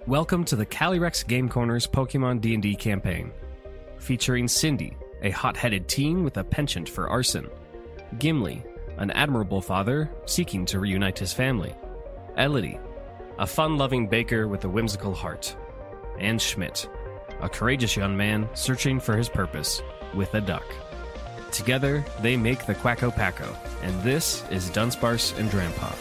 Welcome to the Calyrex Game Corner's Pokemon D&D campaign, featuring Cindy, a hot-headed teen with a penchant for arson; Gimli, an admirable father seeking to reunite his family; Elodie, a fun-loving baker with a whimsical heart; and Schmidt, a courageous young man searching for his purpose with a duck. Together, they make the Quacko Packo, and this is Dunsparce and Drampa.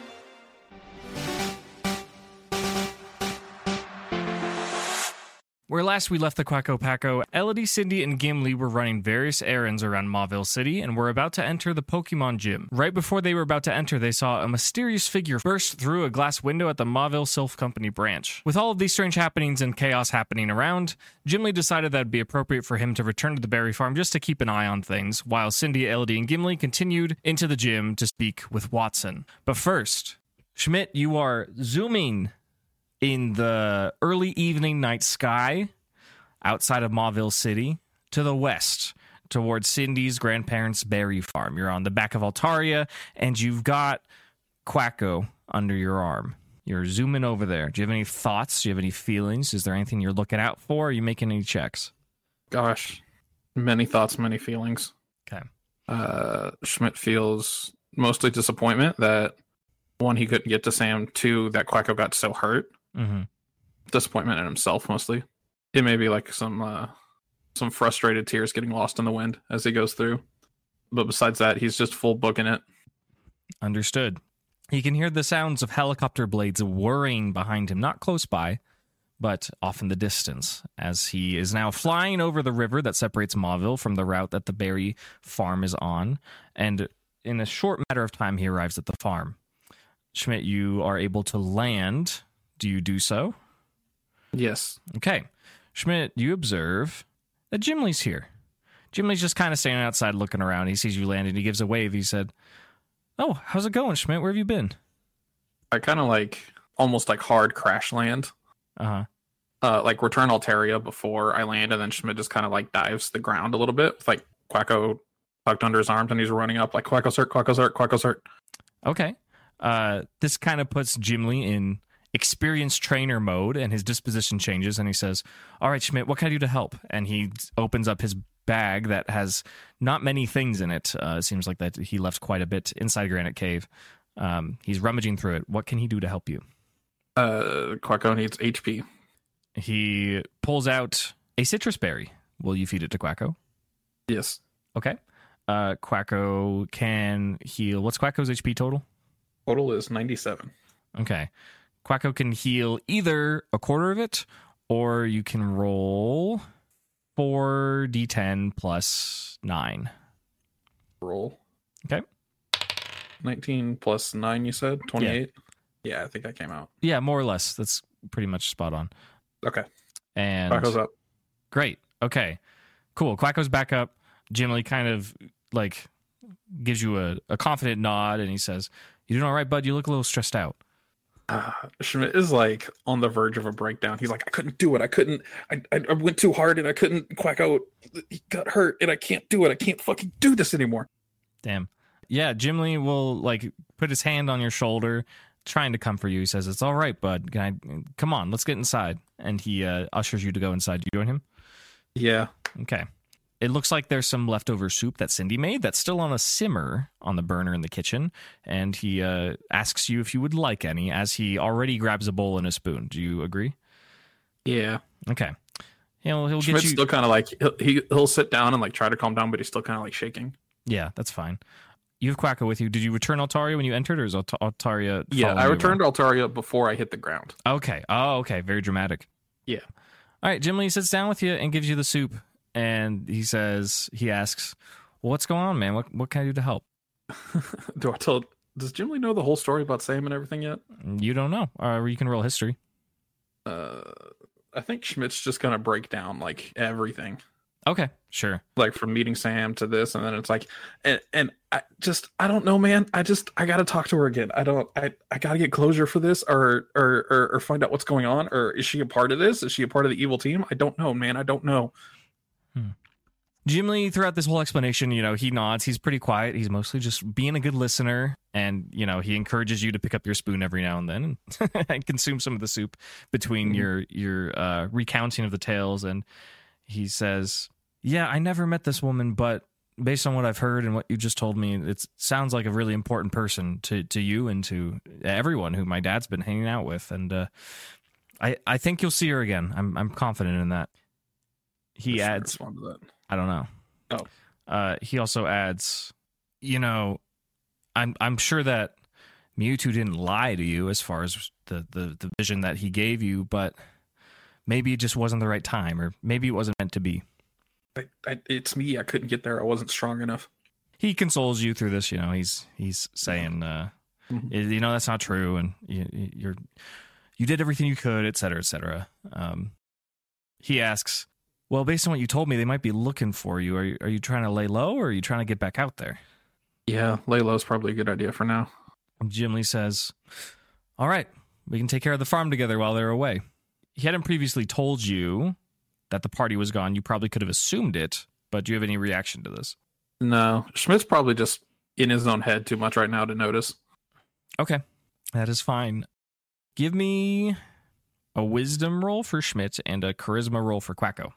Where last we left the Quacko Packo, Elodie, Cindy, and Gimli were running various errands around Mauville City and were about to enter the Pokemon Gym. Right before they were about to enter, they saw a mysterious figure burst through a glass window at the Mauville Sylph Company branch. With all of these strange happenings and chaos happening around, Gimli decided that it'd be appropriate for him to return to the berry farm just to keep an eye on things, while Cindy, Elodie, and Gimli continued into the gym to speak with Watson. But first, Schmidt, you are zooming in the early evening night sky outside of Mauville City to the west towards Cindy's grandparents' berry farm. You're on the back of Altaria, and you've got Quacko under your arm. You're zooming over there. Do you have any thoughts? Do you have any feelings? Is there anything you're looking out for? Are you making any checks? Gosh, many thoughts, many feelings. Okay. Schmidt feels mostly disappointment that, one, he couldn't get to Sam, two, that Quacko got so hurt. Mm-hmm. Disappointment in himself, mostly. It may be like some frustrated tears getting lost in the wind as he goes through. But besides that, he's just full booking it. Understood. He can hear the sounds of helicopter blades whirring behind him, not close by, but off in the distance, as he is now flying over the river that separates Mauville from the route that the berry farm is on. And in a short matter of time, he arrives at the farm. Schmidt, you are able to land. Do you do so? Yes. Okay. Schmidt, you observe that Gimli's here. Gimli's just kind of standing outside looking around. He sees you land and he gives a wave. He said, "Oh, how's it going, Schmidt? Where have you been?" I kind of almost hard crash land. Like return Altaria before I land, and then Schmidt just kind of dives to the ground a little bit with Quacko tucked under his arms, and he's running up like Quacko's hurt, Quacko's hurt, Quacko's hurt. Okay. This kind of puts Gimli in experienced trainer mode, and his disposition changes, and he says, "All right, Schmidt, what can I do to help?" And he opens up his bag that has not many things in it. It seems like that he left quite a bit inside Granite Cave. He's rummaging through it. What can he do to help you? Quacko needs HP. He pulls out a citrus berry. Will you feed it to Quacko? Yes. Okay. Quacko can heal. What's Quacko's HP total? Total is 97. Okay. Quacko can heal either a quarter of it, or you can roll 4d10 plus 9. Roll. Okay. 19 plus 9, you said? 28? Yeah, I think that came out. Yeah, more or less. That's pretty much spot on. Okay. And Quacko's up. Great. Okay. Cool. Quacko's back up. Gimli kind of gives you a confident nod, and he says, "You doing all right, bud? You look a little stressed out." Schmidt is on the verge of a breakdown. He's like, "I couldn't do it. I went too hard and I couldn't. Quacko, he got hurt and I can't do it. I can't fucking do this anymore." Damn. Yeah, Gimli will put his hand on your shoulder, trying to comfort you. He says, "It's all right, bud. Come on, let's get inside." And he ushers you to go inside. Do you join him? Yeah. Okay. It looks like there's some leftover soup that Cindy made that's still on a simmer on the burner in the kitchen, and he asks you if you would like any, as he already grabs a bowl and a spoon. Do you agree? Yeah. Okay. He'll Schmidt's get you. Still kind of he'll sit down and try to calm down, but he's still kind of shaking. Yeah, that's fine. You have Quacko with you. Did you return Altaria when you entered, or is Altaria? Yeah, I returned Altaria before I hit the ground. Okay. Oh, okay. Very dramatic. Yeah. All right. Gimli sits down with you and gives you the soup. And he asks, "Well, what's going on, man? What can I do to help?" Does Gimli know the whole story about Sam and everything yet? You don't know. Or you can roll history. I think Schmidt's just going to break down everything. Okay, sure. From meeting Sam to this, and then it's and I don't know, man. I got to talk to her again. I got to get closure for this or find out what's going on. Or is she a part of this? Is she a part of the evil team? I don't know, man. I don't know. Gimli, throughout this whole explanation, he nods. He's pretty quiet. He's mostly just being a good listener. And, he encourages you to pick up your spoon every now and then and consume some of the soup between your recounting of the tales. And he says, yeah, I never met this woman, but based on what I've heard and what you just told me, it sounds like a really important person to you and to everyone who my dad's been hanging out with. And I think you'll see her again. I'm confident in that. He adds, I don't know. Oh. He also adds, I'm sure that Mewtwo didn't lie to you as far as the vision that he gave you, but maybe it just wasn't the right time, or maybe it wasn't meant to be. It's me. I couldn't get there. I wasn't strong enough. He consoles you through this. He's saying, that's not true, and you did everything you could, et cetera, et cetera. He asks, well, based on what you told me, they might be looking for you. Are you trying to lay low, or are you trying to get back out there? Yeah, lay low is probably a good idea for now. Gimli says, all right, we can take care of the farm together while they're away. He hadn't previously told you that the party was gone. You probably could have assumed it, but do you have any reaction to this? No, Schmidt's probably just in his own head too much right now to notice. Okay, that is fine. Give me a wisdom roll for Schmidt and a charisma roll for Quacko.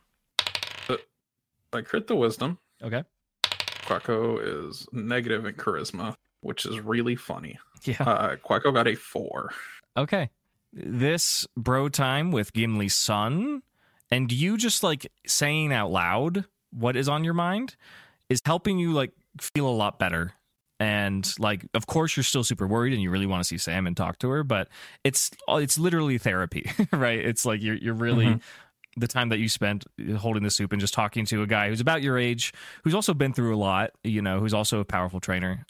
I crit the wisdom. Okay. Quacko is negative in charisma, which is really funny. Yeah. Quacko got a 4. Okay. This bro time with Gimli's son, and you just saying out loud what is on your mind is helping you feel a lot better. And of course you're still super worried and you really want to see Sam and talk to her, but it's literally therapy, right? It's you're really the time that you spent holding the soup and just talking to a guy who's about your age, who's also been through a lot, who's also a powerful trainer.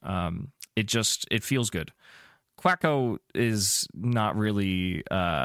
It feels good. Quacko is not really,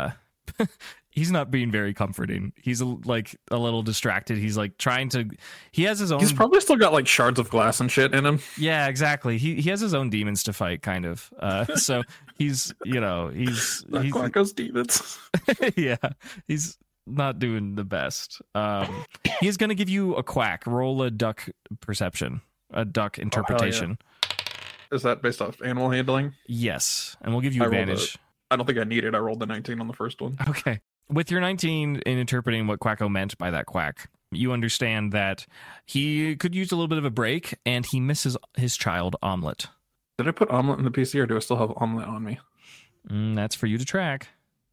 he's not being very comforting. He's a little distracted. He's he has his own. He's probably still got shards of glass and shit in him. Yeah, exactly. He has his own demons to fight, kind of. So he's Quacko's demons. Yeah, he's not doing the best. He's going to give you a quack. Roll a duck perception, a duck interpretation. Oh, is that based off animal handling? Yes, and we'll give you advantage. I don't think I need it. I rolled the 19 on the first one. Okay. With your 19 in interpreting what Quacko meant by that quack, you understand that he could use a little bit of a break, and he misses his child, Omelette. Did I put Omelette in the PC, or do I still have Omelette on me? That's for you to track.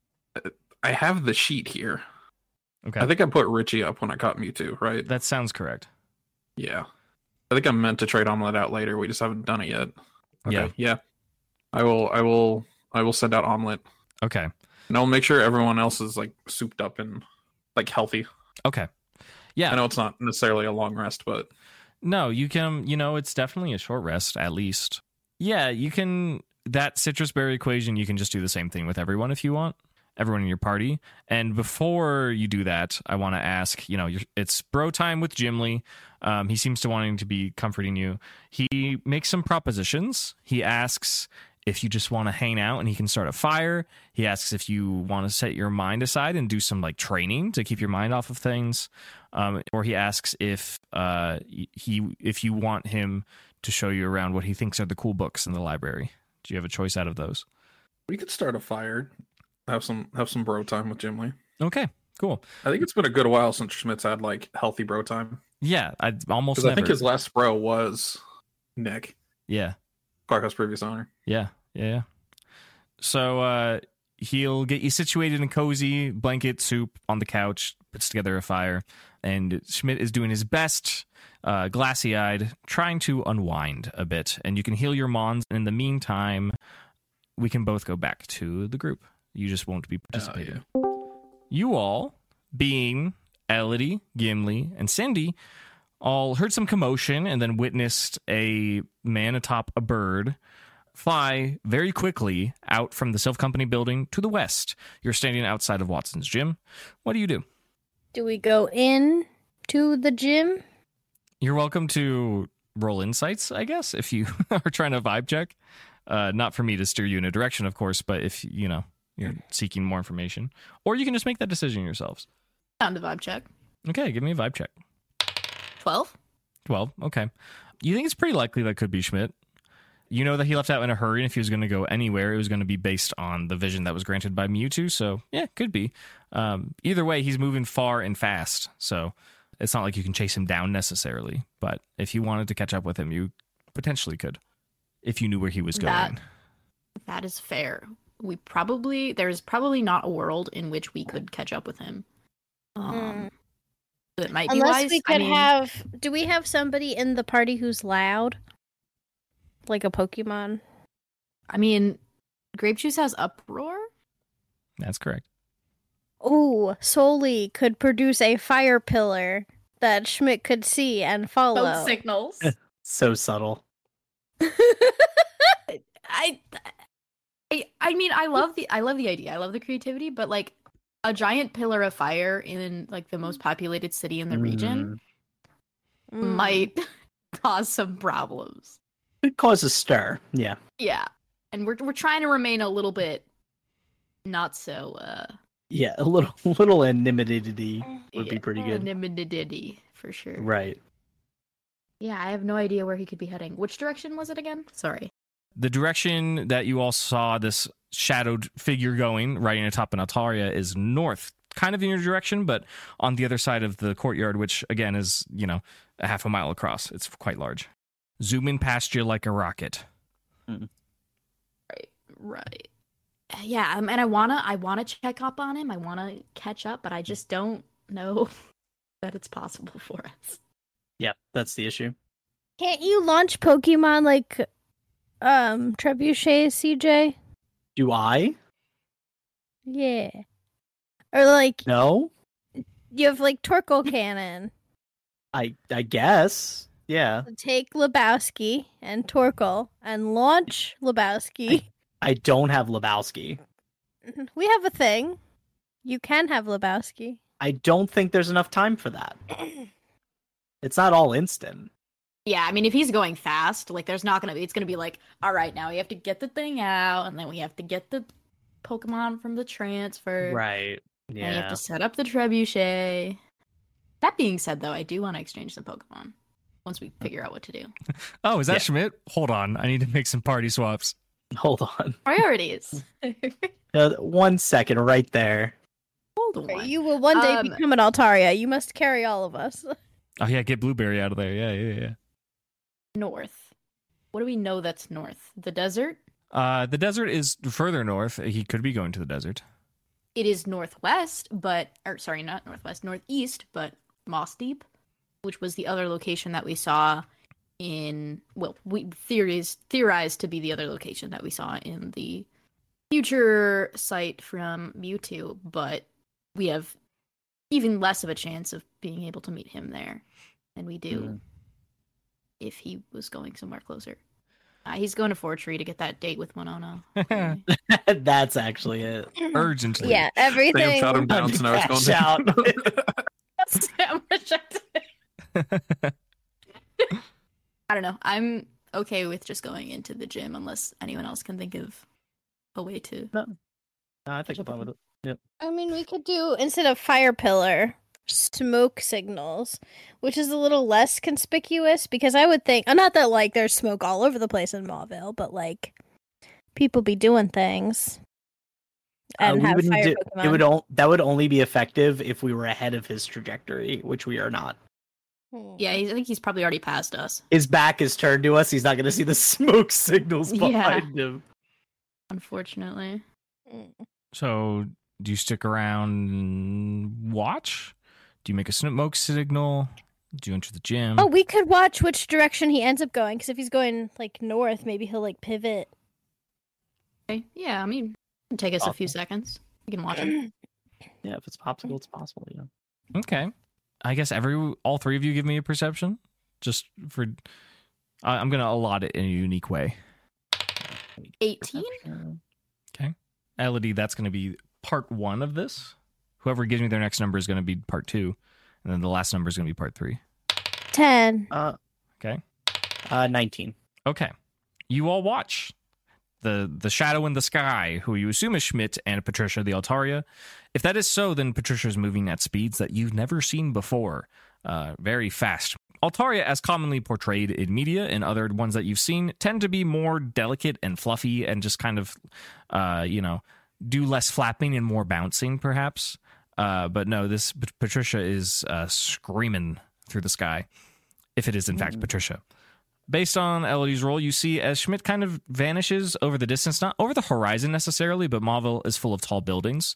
I have the sheet here. Okay. I think I put Richie up when I caught Mewtwo, right? That sounds correct. Yeah. I think I'm meant to trade Omelette out later. We just haven't done it yet. Okay. Yeah. I will send out Omelette. Okay. And I'll make sure everyone else is souped up and healthy. Okay. Yeah. I know it's not necessarily a long rest, but no, you can, it's definitely a short rest at least. Yeah, you can, that citrus berry equation, you can just do the same thing with everyone if you want. Everyone in your party. And before you do that, I want to ask, it's bro time with Gimli. He seems to wanting to be comforting you. He makes some propositions. He asks if you just want to hang out and he can start a fire. He asks if you want to set your mind aside and do some training to keep your mind off of things. Or he asks if you want him to show you around what he thinks are the cool books in the library. Do you have a choice out of those? We could start a fire. Have some bro time with Gimli. Okay, cool. I think it's been a good while since Schmidt's had healthy bro time. Yeah, I almost because I think his last bro was Nick. Yeah, Quacko's previous owner. Yeah. So he'll get you situated in cozy blanket soup on the couch, puts together a fire, and Schmidt is doing his best, glassy-eyed, trying to unwind a bit. And you can heal your mons. And in the meantime, we can both go back to the group. You just won't be participating. Yeah. You all, being Elodie, Gimli, and Cindy, all heard some commotion and then witnessed a man atop a bird fly very quickly out from the Sylph Company building to the west. You're standing outside of Watson's gym. What do? Do we go in to the gym? You're welcome to roll insights, I guess, if you are trying to vibe check. Not for me to steer you in a direction, of course, but if, you're seeking more information. Or you can just make that decision yourselves. Found a vibe check. Okay, give me a vibe check. 12? 12. Okay. You think it's pretty likely that could be Schmidt. You know that he left out in a hurry, and if he was going to go anywhere, it was going to be based on the vision that was granted by Mewtwo. So, yeah, could be. Either way, he's moving far and fast. So, it's not like you can chase him down necessarily. But if you wanted to catch up with him, you potentially could. If you knew where he was going. That is fair. There's probably not a world in which we could catch up with him. It might be wise. We could have. Do we have somebody in the party who's loud? Like a Pokemon? I mean, Grape Juice has Uproar? That's correct. Ooh, Soli could produce a fire pillar that Schmidt could see and follow. Both signals. So subtle. I mean, I love the idea. I love the creativity, but like a giant pillar of fire in like the most populated city in the region might cause some problems. It causes stir. Yeah. Yeah. And we're trying to remain a little bit not so yeah, a little anonymity would be pretty good. Anonymity for sure. Right. Yeah, I have no idea where he could be heading. Which direction was it again? Sorry. The direction that you all saw this shadowed figure going, riding atop an Altaria, is north, kind of in your direction, but on the other side of the courtyard, which again is, a half a mile across. It's quite large. Zooming past you like a rocket. Right. Yeah, and I wanna check up on him. I wanna catch up, but I just don't know that it's possible for us. Yeah, that's the issue. Can't you launch Pokemon like Trebuchet, CJ? Do I? Yeah. Or like no. You have like Torkoal Cannon. I guess. Yeah. Take Lebowski and Torkoal and launch Lebowski. I don't have Lebowski. We have a thing. You can have Lebowski. I don't think there's enough time for that. It's not all instant. Yeah, I mean, if he's going fast, like, it's going to be like, all right, now we have to get the thing out, and then we have to get the Pokemon from the transfer. Right. Yeah. And you have to set up the Trebuchet. That being said, though, I do want to exchange some Pokemon once we figure out what to do. Oh, is that Schmidt? Hold on. I need to make some party swaps. Hold on. Priorities. 1 second right there. Hold on. You will one day become an Altaria. You must carry all of us. Oh, yeah, get Blueberry out of there. Yeah. North. What do we know that's north? The desert? The desert is further north. He could be going to the desert. It is northwest, not northwest, northeast, but Moss Deep, which was the other location that we saw we theorized to be the other location that we saw in the future site from Mewtwo, but we have even less of a chance of being able to meet him there than we do if he was going somewhere closer. He's going to Fortree to get that date with Winona. That's actually it. Urgently. Yeah, everything. Sam shot him down, so now it's going down. Sam rejected. I don't know. I'm okay with just going into the gym unless anyone else can think of a way to. No, I think I'm fine with it. Yep. I mean, we could do, instead of fire pillar, smoke signals, which is a little less conspicuous because I would think, not that like there's smoke all over the place in Mauville, but like people be doing things and have fire Pokemon. That would only be effective if we were ahead of his trajectory, which we are not. Yeah, I think he's probably already passed us. His back is turned to us. He's not going to see the smoke signals behind him. Unfortunately. So, do you stick around and watch? Do you make a smoke signal? Do you enter the gym? Oh, we could watch which direction he ends up going, because if he's going like north, maybe he'll like pivot. Okay. Yeah, I mean, it'll take us a few seconds. We can watch him. Yeah, if it's popsicle, it's possible. Okay. I guess all three of you give me a perception. Just for, I'm going to allot it in a unique way. 18? Okay. Elodie, that's going to be part 1 of this. Whoever gives me their next number is going to be part 2. And then the last number is going to be part 3. 10. Okay. 19. Okay. You all watch the shadow in the sky, who you assume is Schmidt, and Patricia the Altaria. If that is so, then Patricia's moving at speeds that you've never seen before. very fast. Altaria, as commonly portrayed in media and other ones that you've seen, tend to be more delicate and fluffy and just kind of, do less flapping and more bouncing, perhaps. But no, this Patricia is screaming through the sky, if it is in fact Patricia. Based on Elodie's role, you see as Schmidt kind of vanishes over the distance, not over the horizon necessarily, but Mauville is full of tall buildings,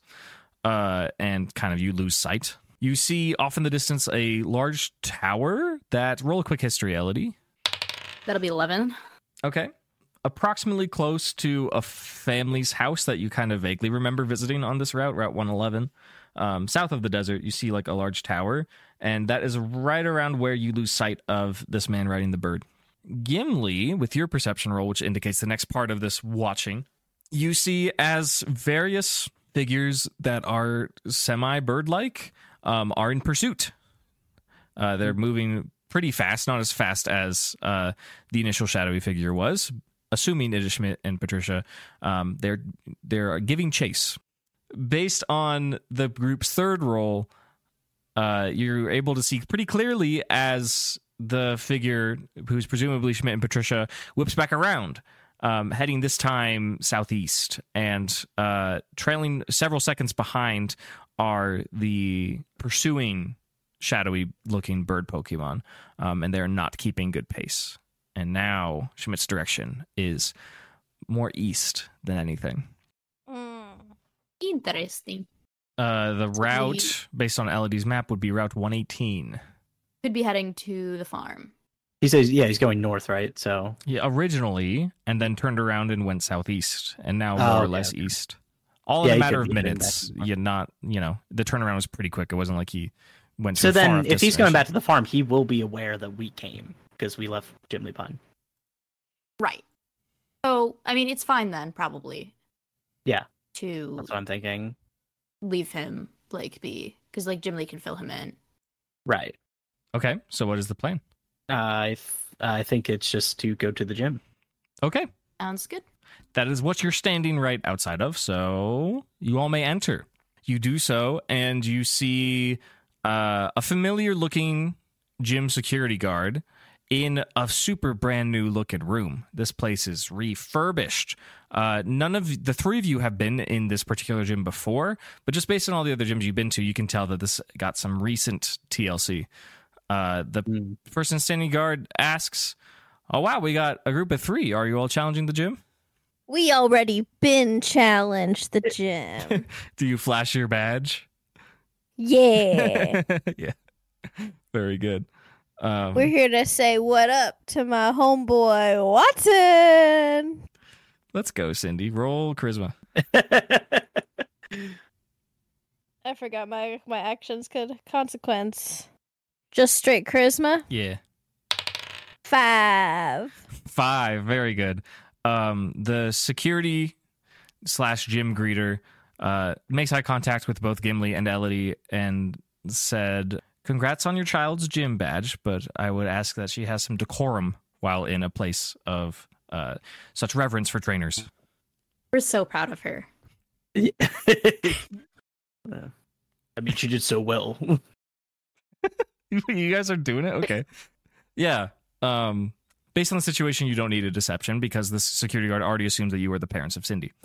and kind of you lose sight. You see off in the distance a large tower that... Roll a quick history, Elodie. That'll be 11. Okay. Approximately close to a family's house that you kind of vaguely remember visiting on this route, Route 111. South of the desert, you see like a large tower, and that is right around where you lose sight of this man riding the bird. Gimli, with your perception roll, which indicates the next part of this watching, you see as various figures that are semi-bird-like are in pursuit. They're moving pretty fast, not as fast as the initial shadowy figure was. Assuming it is Schmidt and Patricia, they're giving chase. Based on the group's third roll, you're able to see pretty clearly as the figure, who's presumably Schmidt and Patricia, whips back around, heading this time southeast, and trailing several seconds behind are the pursuing shadowy-looking bird Pokemon, and they're not keeping good pace. And now Schmidt's direction is more east than anything. Interesting. The route, based on Elodie's map, would be Route 118. Could be heading to the farm. He says, yeah, he's going north, right? So yeah, originally, and then turned around and went southeast, and now more or less east. All in a matter of minutes. The turnaround was pretty quick. It wasn't like he went so too far. So then, if he's going back to the farm, he will be aware that we came because we left Gimli Pine. Right. So, I mean, it's fine then, probably. Yeah. To that's what I'm thinking. Leave him be, because Gimli can fill him in. Right. Okay. So what is the plan? I think it's just to go to the gym. Okay. Sounds good. That is what you're standing right outside of, so you all may enter. You do so, and you see a familiar-looking gym security guard in a super brand-new looking room. This place is refurbished. None of the three of you have been in this particular gym before, but just based on all the other gyms you've been to, you can tell that this got some recent TLC. The person standing guard asks, "Oh, wow, we got a group of 3. Are you all challenging the gym?" We already been challenged the gym. Do you flash your badge? Yeah. Yeah. Very good. We're here to say what up to my homeboy Watson. Let's go, Cindy. Roll charisma. I forgot my actions could consequence. Just straight charisma? Yeah. 5. 5. Very good. The security / gym greeter makes eye contact with both Gimli and Elodie and said, "Congrats on your child's gym badge, but I would ask that she has some decorum while in a place of such reverence for trainers." We're so proud of her. I mean, she did so well. You guys are doing it? Okay. Yeah. Based on the situation, you don't need a deception because this security guard already assumes that you are the parents of Cindy.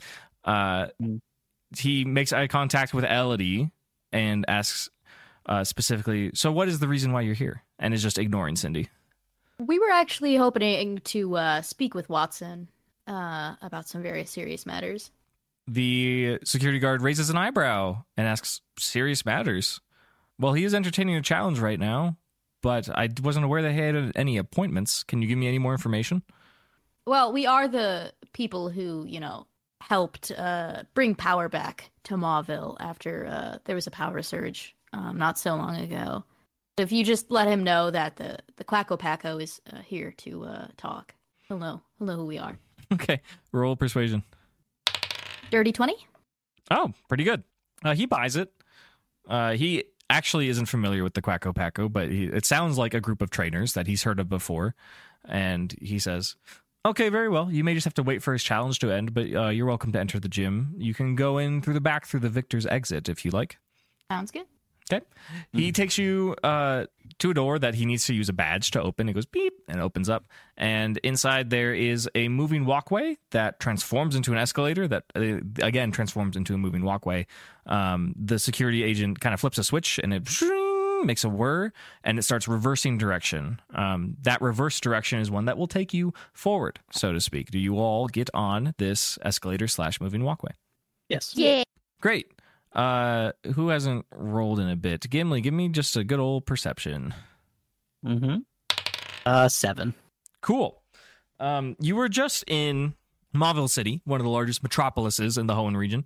He makes eye contact with Elodie and asks specifically, "So what is the reason why you're here?" And is just ignoring Cindy. We were actually hoping to speak with Watson about some very serious matters. The security guard raises an eyebrow and asks, "Serious matters?" Well, he is entertaining a challenge right now, but I wasn't aware that he had any appointments. Can you give me any more information? Well, we are the people who, helped bring power back to Mauville after there was a power surge not so long ago. So if you just let him know that the Quacko Packo is here to talk, he'll know who we are. Okay, roll persuasion. Dirty 20? Oh, pretty good. He buys it. He actually isn't familiar with the Quacko Packo, but it sounds like a group of trainers that he's heard of before. And he says, "Okay, very well. You may just have to wait for his challenge to end, but you're welcome to enter the gym. You can go in through the back through the victor's exit if you like." Sounds good. Okay. He takes you to a door that he needs to use a badge to open. It goes beep and it opens up. And inside there is a moving walkway that transforms into an escalator that, again, transforms into a moving walkway. The security agent kind of flips a switch and it makes a whir and it starts reversing direction. That reverse direction is one that will take you forward, so to speak. Do you all get on this escalator / moving walkway? Yes. Yeah. Great. Who hasn't rolled in a bit? Gimli, give me just a good old perception. 7. Cool. You were just in Mauville City, one of the largest metropolises in the Hoenn region.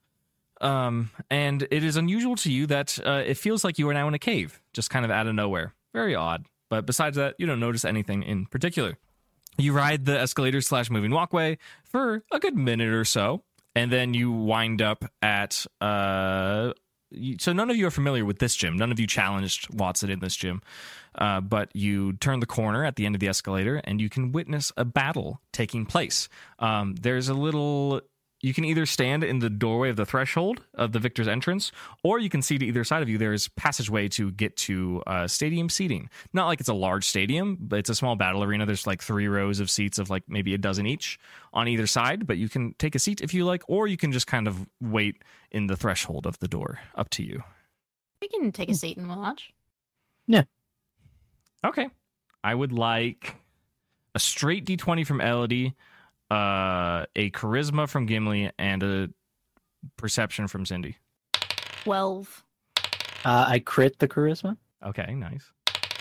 And it is unusual to you that it feels like you are now in a cave, just kind of out of nowhere. Very odd. But besides that, you don't notice anything in particular. You ride the escalator / moving walkway for a good minute or so. And then you wind up at, so none of you are familiar with this gym. None of you challenged Watson in this gym. But you turn the corner at the end of the escalator and you can witness a battle taking place. There's a little, you can either stand in the doorway of the threshold of the victor's entrance, or you can see to either side of you, there's passageway to get to stadium seating. Not like it's a large stadium, but it's a small battle arena. There's like 3 rows of seats of like maybe a dozen each on either side, but you can take a seat if you like, or you can just kind of wait in the threshold of the door. Up to you. We can take a seat and watch. Yeah. Okay. I would like a straight D20 from Elodie, a charisma from Gimli, and a perception from Cindy. 12. I crit the charisma. Okay, nice.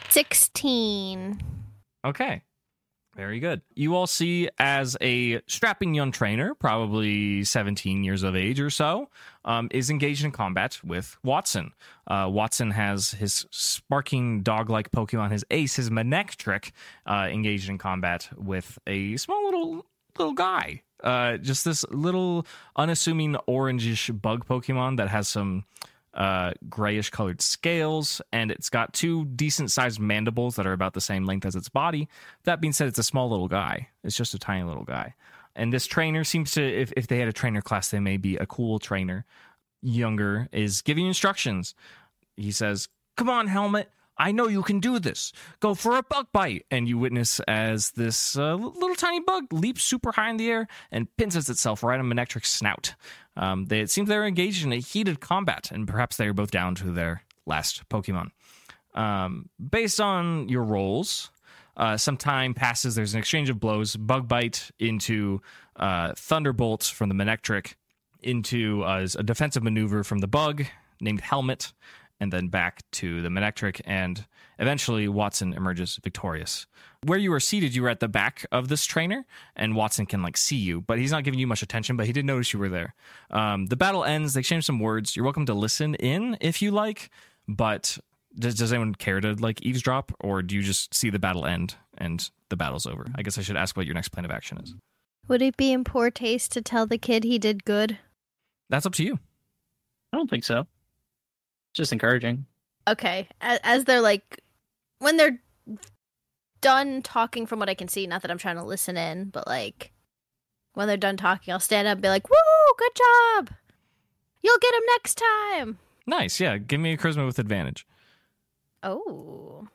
16. Okay, very good. You all see as a strapping young trainer, probably 17 years of age or so, is engaged in combat with Watson. Watson has his sparking dog-like Pokemon, his ace, his Manectric, engaged in combat with a small little guy. Just this little unassuming orangish bug Pokemon that has some grayish colored scales, and it's got 2 decent sized mandibles that are about the same length as its body. That being said, it's a small little guy. It's just a tiny little guy. And this trainer seems to, if they had a trainer class, they may be a cool trainer. Younger is giving instructions. He says, "Come on, Helmet. I know you can do this. Go for a bug bite." And you witness as this little tiny bug leaps super high in the air and pinches itself right on Manectric's snout. It seems they're engaged in a heated combat, and perhaps they are both down to their last Pokemon. Based on your rolls, some time passes. There's an exchange of blows. Bug bite into Thunderbolt from the Manectric, into a defensive maneuver from the bug named Helmet, and then back to the Manectric, and eventually Watson emerges victorious. Where you are seated, you were at the back of this trainer, and Watson can see you, but he's not giving you much attention, but he did notice you were there. The battle ends, they exchange some words. You're welcome to listen in if you like, but does anyone care to eavesdrop, or do you just see the battle end and the battle's over? I guess I should ask what your next plan of action is. Would it be in poor taste to tell the kid he did good? That's up to you. I don't think so. Just encouraging. Okay. As they're when they're done talking, from what I can see, not that I'm trying to listen in, but when they're done talking, I'll stand up and be like, "Woo, good job. You'll get him next time." Nice. Yeah. Give me a charisma with advantage. Oh.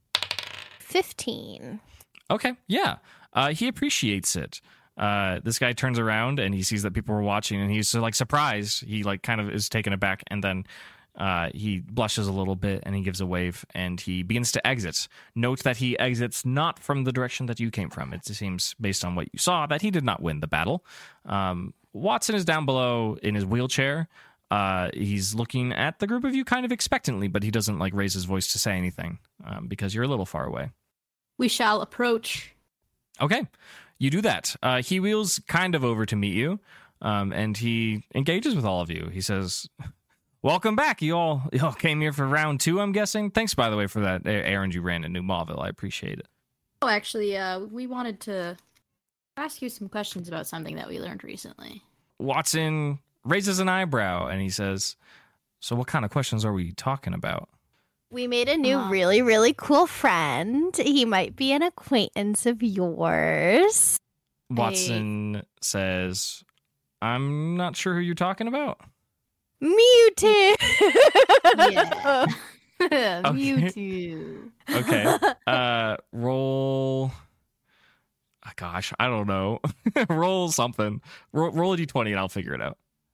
15. Okay. Yeah. He appreciates it. This guy turns around and he sees that people were watching, and he's surprised. He kind of is taken aback, and then he blushes a little bit and he gives a wave and he begins to exit. Note that he exits not from the direction that you came from. It seems, based on what you saw, that he did not win the battle. Watson is down below in his wheelchair. He's looking at the group of you kind of expectantly, but he doesn't raise his voice to say anything because you're a little far away. We shall approach. Okay. You do that. He wheels kind of over to meet you, and he engages with all of you. He says, "Welcome back. You all came here for round 2, I'm guessing. Thanks, by the way, for that errand you ran in New Mauville. I appreciate it." Oh, actually, we wanted to ask you some questions about something that we learned recently. Watson raises an eyebrow, and he says, "So what kind of questions are we talking about?" We made a new really, really cool friend. He might be an acquaintance of yours. Watson says, "I'm not sure who you're talking about." Mewtwo! Yeah. Mewtwo. Okay. Roll. Oh, gosh, I don't know. Roll something. Roll a d20 and I'll figure it out.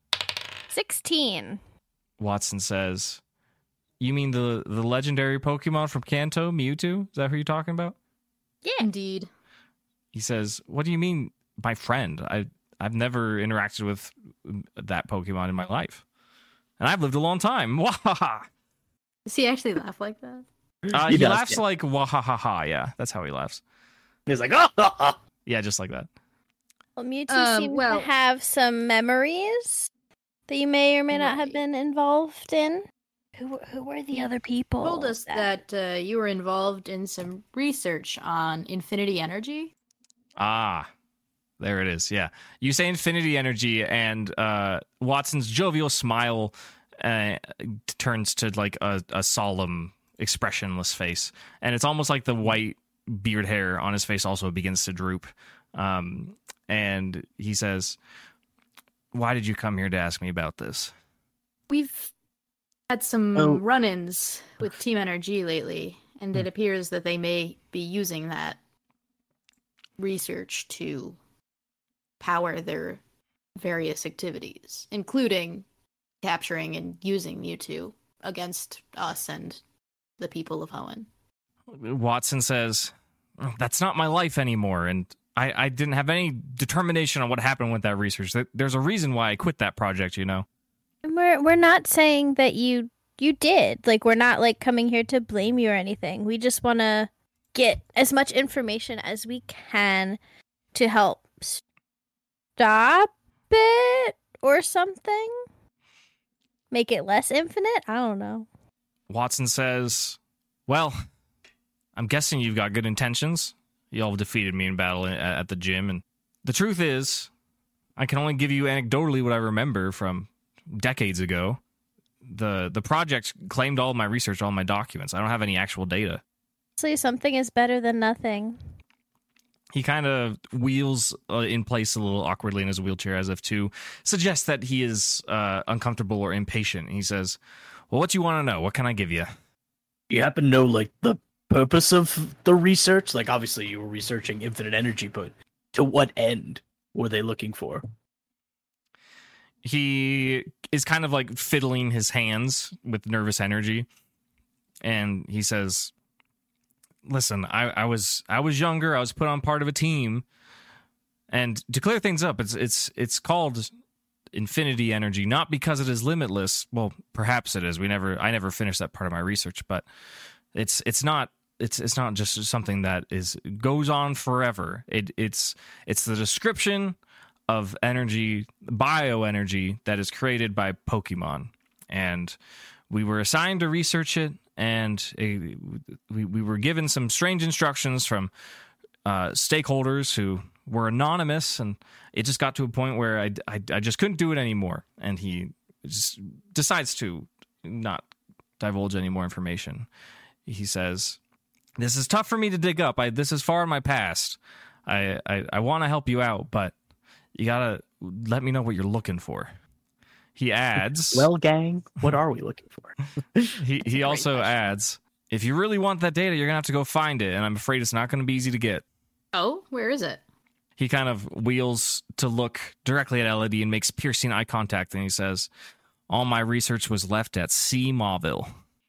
16. Watson says, "You mean the legendary Pokemon from Kanto, Mewtwo? Is that who you're talking about?" Yeah, indeed. He says, "What do you mean, my friend? I've never interacted with that Pokemon in my life, and I've lived a long time." Wahaha. Does he actually laugh like that? He laughs like wahahaha. Yeah, that's how he laughs. He's like, oh, yeah, just like that. Well, Mewtwo seems to have some memories that you may or may not have been involved in. Who were the other people? Told us that you were involved in some research on infinity energy. Ah, there it is. Yeah, you say infinity energy, and Watson's jovial smile turns to like a solemn, expressionless face, and it's almost like the white beard hair on his face also begins to droop. And he says, "Why did you come here to ask me about this?" We've had some run-ins with Team Energy lately, and it appears that they may be using that research to power their various activities, including capturing and using Mewtwo against us and the people of Hoenn. Watson says, "That's not my life anymore, and I didn't have any determination on what happened with that research. There's a reason why I quit that project, you know." We're not saying that you did. Like, we're not like coming here to blame you or anything. We just want to get as much information as we can to help stop it or something. Make it less infinite? I don't know. Watson says, "Well, I'm guessing you've got good intentions. You all defeated me in battle at the gym, and the truth is, I can only give you anecdotally what I remember from decades ago. The project claimed all my research, all my documents. I don't have any actual data." So something is better than nothing. He kind of wheels in place a little awkwardly in his wheelchair as if to suggest that he is uncomfortable or impatient. He says, "Well, what do you want to know? What can I give you?" You happen to know, like, the purpose of the research? Like, obviously you were researching infinite energy, but to what end were they looking for? He is kind of like fiddling his hands with nervous energy, and he says, "Listen, I was younger. I was put on part of a team, and to clear things up, it's called infinity energy, not because it is limitless. Well, perhaps it is. I never finished that part of my research, but it's not just something that goes on forever. It's the description of energy, bioenergy, that is created by Pokemon, and we were assigned to research it, and we were given some strange instructions from stakeholders who were anonymous, and it just got to a point where I just couldn't do it anymore, and he just decides to not divulge any more information. He says, "This is tough for me to dig up. This is far in my past. I want to help you out, but you gotta let me know what you're looking for." He adds, "Well, gang, what are we looking for?" He also adds, "If you really want that data, you're gonna have to go find it, and I'm afraid it's not gonna be easy to get." Oh, where is it? He kind of wheels to look directly at Elodie and makes piercing eye contact, and he says, "All my research was left at C. Mauville."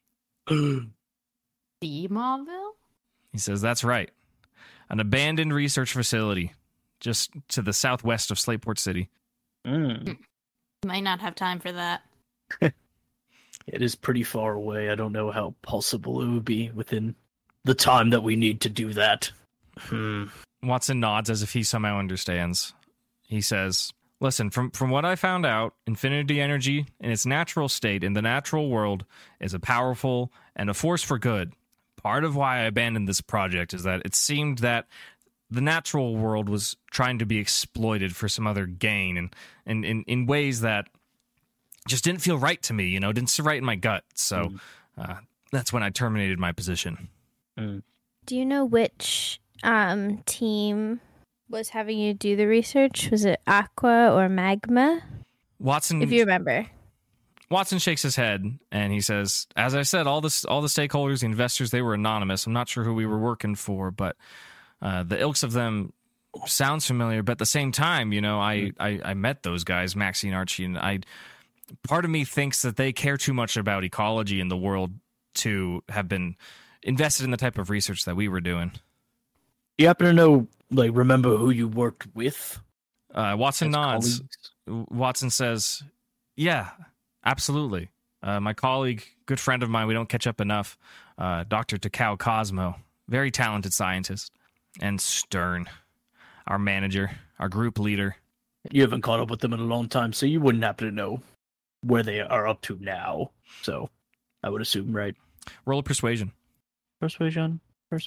C. Mauville? He says, "That's right. An abandoned research facility just to the southwest of Slateport City." Might not have time for that. It is pretty far away. I don't know how possible it would be within the time that we need to do that. Watson nods as if he somehow understands. He says, "Listen, from what I found out, infinity energy in its natural state in the natural world is a powerful and a force for good. Part of why I abandoned this project is that it seemed that the natural world was trying to be exploited for some other gain, and in ways that just didn't feel right to me, didn't sit right in my gut. So that's when I terminated my position." Do you know which team was having you do the research? Was it Aqua or Magma? Watson, if you remember. Watson shakes his head and he says, as I said, all the stakeholders, the investors, they were anonymous. I'm not sure who we were working for, but the ilks of them sounds familiar. But at the same time, I met those guys, Maxie and Archie, and part of me thinks that they care too much about ecology in the world to have been invested in the type of research that we were doing. You happen to know, remember who you worked with? Watson nods. Watson says, yeah, absolutely. My colleague, good friend of mine, we don't catch up enough, Dr. Takao Cosmo, very talented scientist, and Stern, our manager, our group leader. You haven't caught up with them in a long time, so you wouldn't happen to know where they are up to now. So, I would assume, right? Roll a persuasion. Persuasion.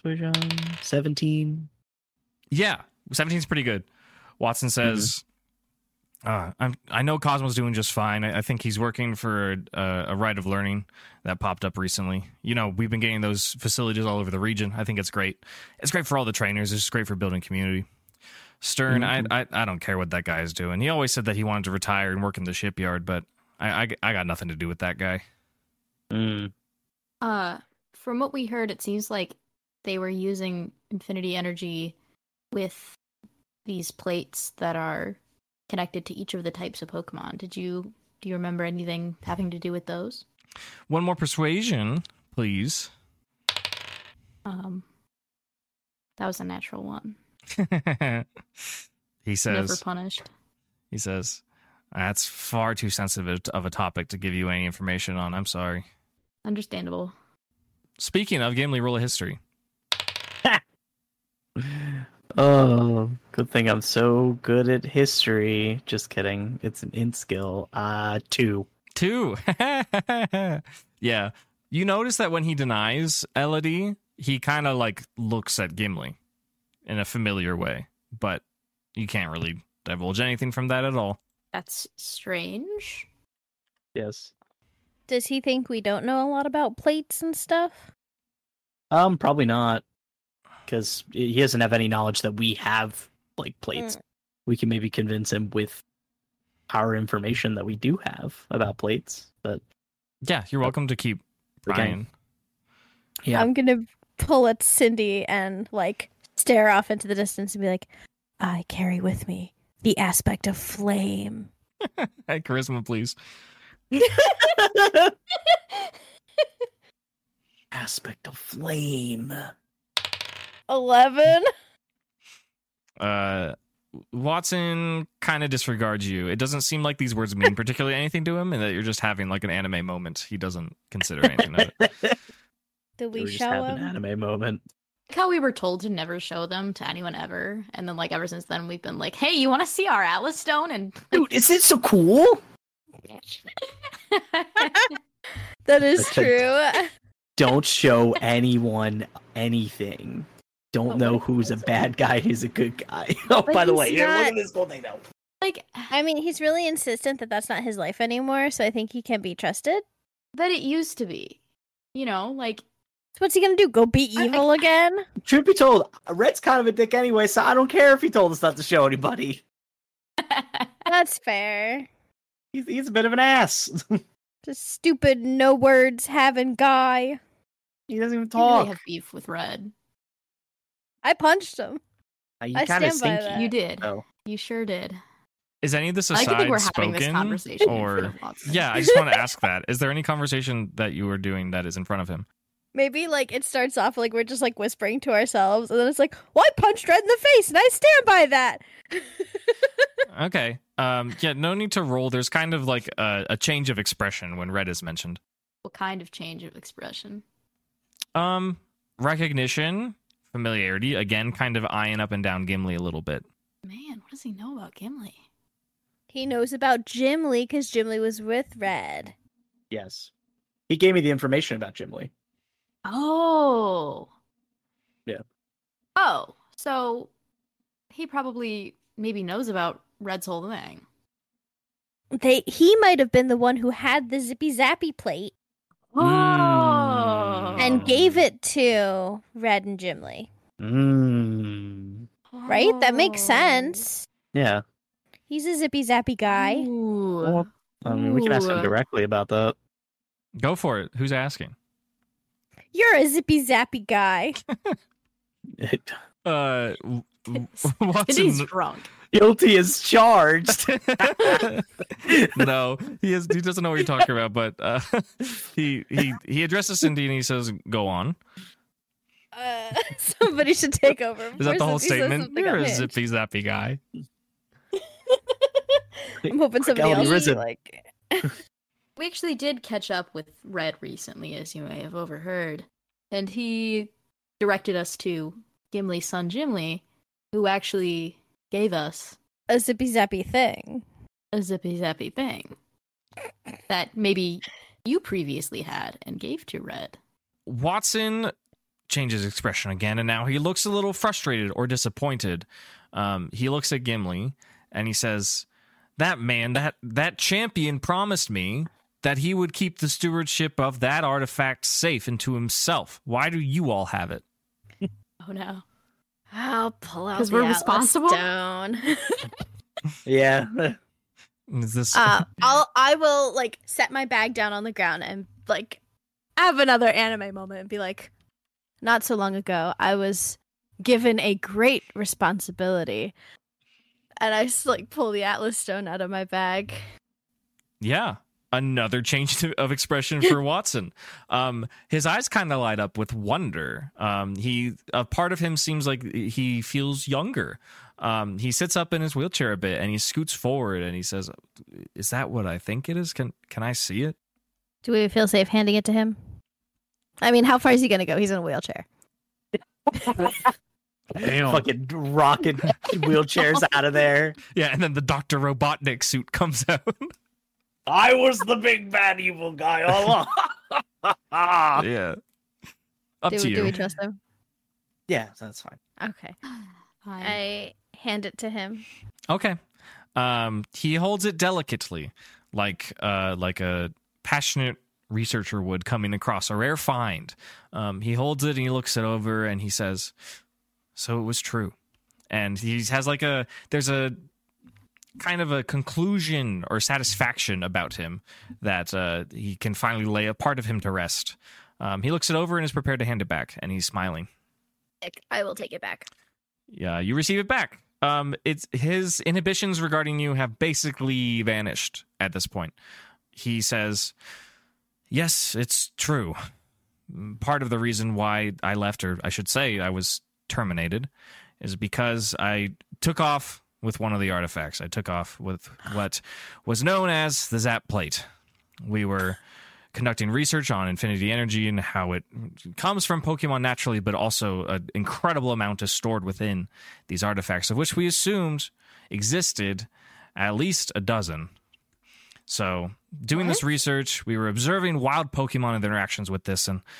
17. Yeah, 17's pretty good. Watson says, I know Cosmo's doing just fine. I think he's working for a right of learning that popped up recently. We've been getting those facilities all over the region. I think it's great. It's great for all the trainers. It's just great for building community. Stern, I don't care what that guy is doing. He always said that he wanted to retire and work in the shipyard, but I got nothing to do with that guy. From what we heard, it seems like they were using infinity energy with these plates that are connected to each of the types of Pokemon. Do you remember anything having to do with those? One more persuasion, please. That was a natural one. He says, never punished. He says, that's far too sensitive of a topic to give you any information on. I'm sorry. Understandable. Speaking of, Gimli, roll a history. Oh, good thing I'm so good at history. Just kidding. It's an int skill. 2. 2. Yeah. You notice that when he denies Elodie, he kind of looks at Gimli in a familiar way, but you can't really divulge anything from that at all. That's strange. Yes. Does he think we don't know a lot about plates and stuff? Probably not. Because he doesn't have any knowledge that we have, plates. We can maybe convince him with our information that we do have about plates. But yeah, you're welcome to keep Brian. Yeah. I'm going to pull at Cindy and, stare off into the distance and be like, I carry with me the aspect of flame. Hey, charisma, please. Aspect of flame. 11. Watson kind of disregards you. It doesn't seem like these words mean particularly anything to him, and that you're just having an anime moment. He doesn't consider anything of it. Did we show him? An anime moment. Like how we were told to never show them to anyone ever, and then ever since then we've been like, "Hey, you want to see our Atlas Stone?" And dude, is it so cool? That is true. Don't show anyone anything. Don't know who's a bad guy, who's a good guy. Oh, by the way, here, look at this cool thing though. I mean, he's really insistent that that's not his life anymore, so I think he can be trusted. But it used to be. So what's he gonna do? Go be evil again? Truth be told, Red's kind of a dick anyway, so I don't care if he told us not to show anybody. That's fair. He's a bit of an ass. Just stupid, no words having guy. He doesn't even You talk. really have beef with Red. I punched him. You I kind of stand by stinky. that. You did. Oh. You sure did. Is any of this I like to aside think we're having this spoken? conversation in front Or of Watson. yeah, I just want to ask that. Is there any conversation that you were doing that is in front of him? Maybe it starts off we're just whispering to ourselves, and then it's well, I punched Red in the face, and I stand by that. Okay. Yeah, no need to roll. There's kind of a change of expression when Red is mentioned. What kind of change of expression? Recognition, familiarity, again, kind of eyeing up and down Gimli a little bit. Man, what does he know about Gimli? He knows about Gimli because Gimli was with Red. Yes. He gave me the information about Gimli. Oh. Yeah. Oh, so he probably maybe knows about Red's whole thing. He might have been the one who had the Zippy Zappy plate. Oh. And gave it to Red and Gimli. Right? That makes sense. Yeah. He's a Zippy Zappy guy. Ooh. Well, I mean, we can ask him directly about that. Go for it. Who's asking? You're a zippy zappy guy. He's drunk. Guilty as charged. No, he doesn't know what you're talking about, but he addresses Cindy and he says, "Go on." Somebody should take over. Is that the whole statement? You're a zippy zappy guy. I'm hoping somebody else is like. We actually did catch up with Red recently, as you may have overheard, and he directed us to Gimli's son Gimli, who actually gave us a zippy zappy thing. A zippy zappy thing that maybe you previously had and gave to Red. Watson changes expression again, and now he looks a little frustrated or disappointed. He looks at Gimli and he says, "That man, that champion promised me that he would keep the stewardship of that artifact safe and to himself. Why do you all have it?" Oh no. I'll pull out because we're responsible. Stone. Yeah. Is this? I will like set my bag down on the ground and like have another anime moment and be like, not so long ago, I was given a great responsibility, and I just like pull the Atlas Stone out of my bag. Yeah. Another change of expression for Watson. His eyes kind of light up with wonder. A part of him seems like he feels younger. He sits up in his wheelchair a bit and he scoots forward and he says, "Is that what I think it is? Can I see it?" Do we feel safe handing it to him? I mean, how far is he going to go? He's in a wheelchair. Damn. Fucking rocking wheelchairs out of there. Yeah, and then the Dr. Robotnik suit comes out. I was the big bad evil guy all along. Yeah. Up to you. Do we trust him? Yeah, that's fine. Okay. I hand it to him. Okay. He holds it delicately, like a passionate researcher would coming across a rare find. He holds it and he looks it over and he says, "So it was true." And he has there's a kind of a conclusion or satisfaction about him that he can finally lay a part of him to rest. He looks it over and is prepared to hand it back, and he's smiling. I will take it back. Yeah, you receive it back. It's his inhibitions regarding you have basically vanished at this point. He says, "Yes, it's true. Part of the reason why I left, or I should say I was terminated, is because I took off with one of the artifacts. I took off with what was known as the Zap Plate. We were conducting research on infinity energy and how it comes from Pokemon naturally, but also an incredible amount is stored within these artifacts, of which we assumed existed at least a dozen. So, doing this research, we were observing wild Pokemon and their interactions with this, and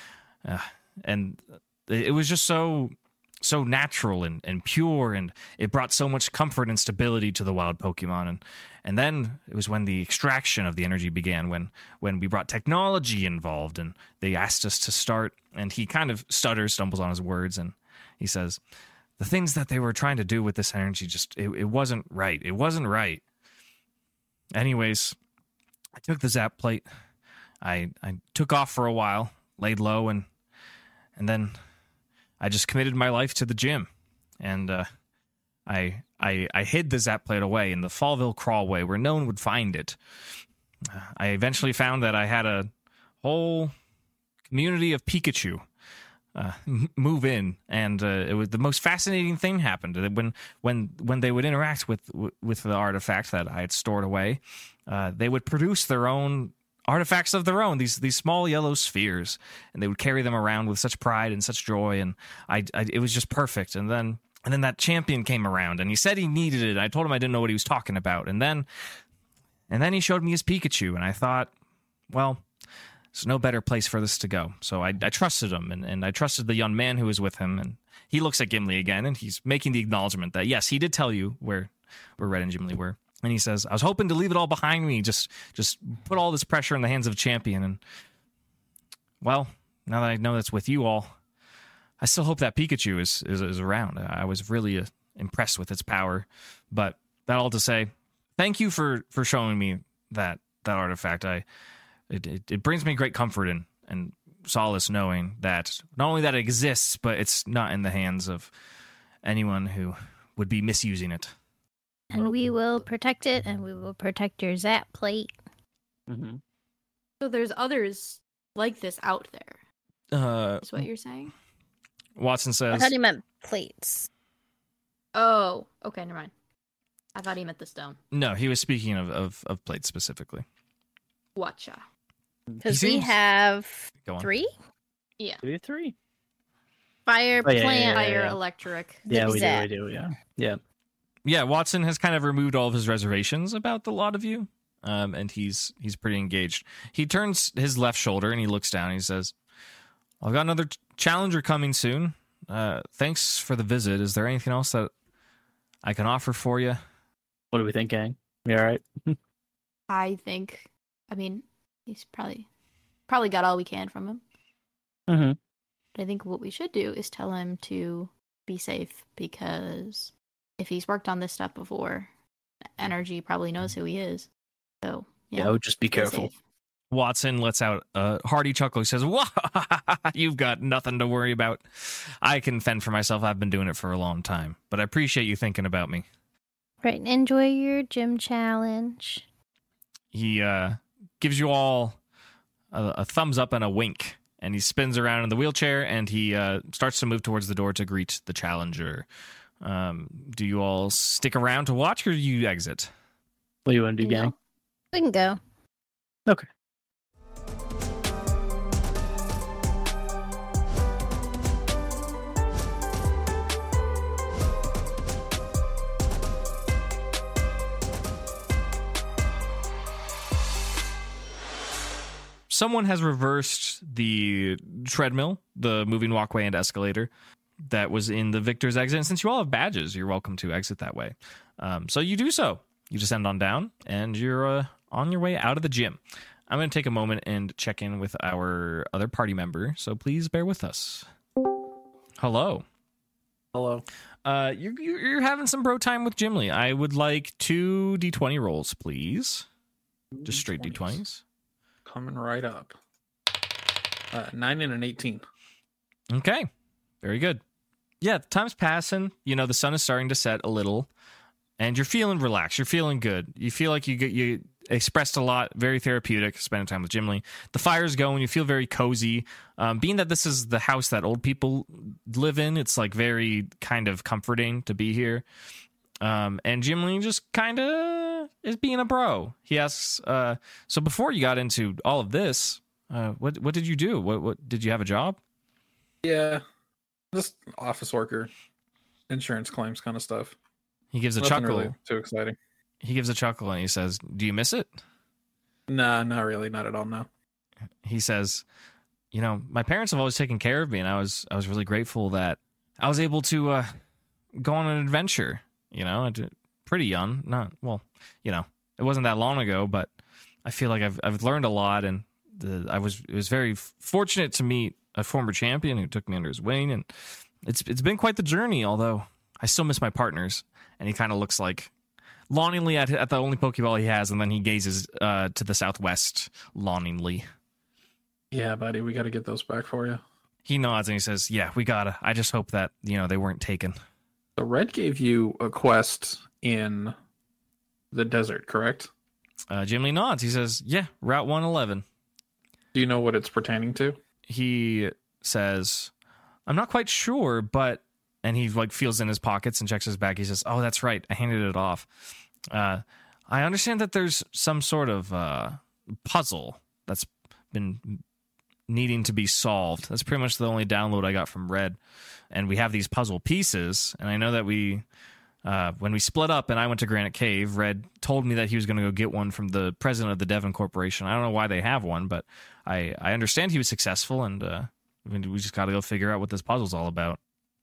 it was just so natural and pure, and it brought so much comfort and stability to the wild Pokemon. And then it was when the extraction of the energy began, when we brought technology involved, and they asked us to start, and he kind of stumbles on his words, and he says, the things that they were trying to do with this energy, just, it wasn't right. It wasn't right. Anyways, I took the Zap Plate. I took off for a while, laid low, and then I just committed my life to the gym, and I hid the Zap Plate away in the Fallville Crawlway where no one would find it. I eventually found that I had a whole community of Pikachu move in, and it was the most fascinating thing happened. When they would interact with the artifact that I had stored away, they would produce their own artifacts of their own, these small yellow spheres, and they would carry them around with such pride and such joy, and it was just perfect. And then that champion came around, and he said he needed it. I told him I didn't know what he was talking about, and then he showed me his Pikachu, and I thought, well, there's no better place for this to go. So I trusted him, and I trusted the young man who was with him. And he looks at Gimli again, and he's making the acknowledgement that yes, he did tell you where Red and Gimli were. And he says, I was hoping to leave it all behind me, just put all this pressure in the hands of a champion. And, well, now that I know that's with you all, I still hope that Pikachu is around. I was really impressed with its power. But that all to say, thank you for showing me that artifact. It brings me great comfort and solace knowing that not only that it exists, but it's not in the hands of anyone who would be misusing it. And we will protect it, and we will protect your Zap plate. Mm-hmm. So there's others like this out there. Is what you're saying? Watson says. I thought he meant plates. Oh, okay, never mind. I thought he meant the stone. No, he was speaking of plates specifically. Watcha. Because we have 3? Yeah. Do we have 3? Fire, plant, fire, electric. Yeah, we Zap. do. Yeah. Yeah, Watson has kind of removed all of his reservations about the lot of you, and he's pretty engaged. He turns his left shoulder and he looks down and he says, I've got another challenger coming soon. Thanks for the visit. Is there anything else that I can offer for you? What do we think, gang? We all right? I mean, he's probably got all we can from him. Mm-hmm. But I think what we should do is tell him to be safe, because if he's worked on this stuff before, Energy probably knows who he is. So, yeah, just be careful. Safe. Watson lets out a hearty chuckle. He says, "Wah, you've got nothing to worry about. I can fend for myself. I've been doing it for a long time. But I appreciate you thinking about me." Right, enjoy your gym challenge. He gives you all a thumbs up and a wink, and he spins around in the wheelchair, and he starts to move towards the door to greet the challenger. Do you all stick around to watch, or do you exit? What do you want to do, gang? We can go. Okay. Someone has reversed the treadmill, the moving walkway and escalator that was in the Victor's exit. And since you all have badges, you're welcome to exit that way. So you do so. You descend on down, and you're on your way out of the gym. I'm going to take a moment and check in with our other party member, so please bear with us. Hello. Hello. You're having some bro time with Gimli. I would like 2 D20 rolls, please. Just straight D20s. Coming right up. 9 and an 18. Okay. Very good. Yeah, time's passing. You know, the sun is starting to set a little, and you're feeling relaxed. You're feeling good. You feel like you expressed a lot, very therapeutic, spending time with Gimli. The fire's going. You feel very cozy. Being that this is the house that old people live in, it's like very kind of comforting to be here. And Gimli just kind of is being a bro. He asks, so before you got into all of this, what did you do? What did you have a job? Yeah, just office worker, insurance claims kind of stuff. He gives a Nothing chuckle. Really too exciting. He gives a chuckle and he says, "Do you miss it?" Nah, not really, not at all. No. He says, "You know, my parents have always taken care of me, and I was really grateful that I was able to go on an adventure. You know, pretty young, it wasn't that long ago, but I feel like I've learned a lot, and it was very fortunate to meet a former champion who took me under his wing, and it's been quite the journey. Although I still miss my partners." And he kind of looks like longingly at the only Pokeball he has, and then he gazes to the southwest longingly. Yeah, buddy, we got to get those back for you. He nods and he says, "Yeah, we gotta. I just hope that they weren't taken." So Red gave you a quest in the desert, correct? Gimli nods. He says, "Yeah, Route 111." Do you know what it's pertaining to? He says, "I'm not quite sure, but," and he feels in his pockets and checks his bag. He says, "Oh, that's right. I handed it off. I understand that there's some sort of puzzle that's been needing to be solved. That's pretty much the only download I got from Red. And we have these puzzle pieces. And I know that when we split up and I went to Granite Cave, Red told me that he was going to go get one from the president of the Devon Corporation. I don't know why they have one, but I understand he was successful, and we just got to go figure out what this puzzle's all about."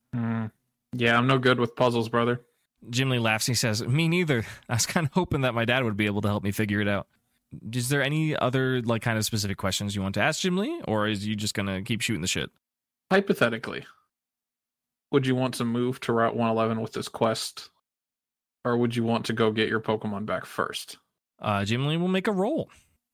Yeah, I'm no good with puzzles, brother. Gimli laughs and he says, "Me neither. I was kind of hoping that my dad would be able to help me figure it out." Is there any other kind of specific questions you want to ask Gimli, or is you just going to keep shooting the shit? Hypothetically, would you want to move to Route 111 with this quest, or would you want to go get your Pokemon back first? Gimli will make a roll.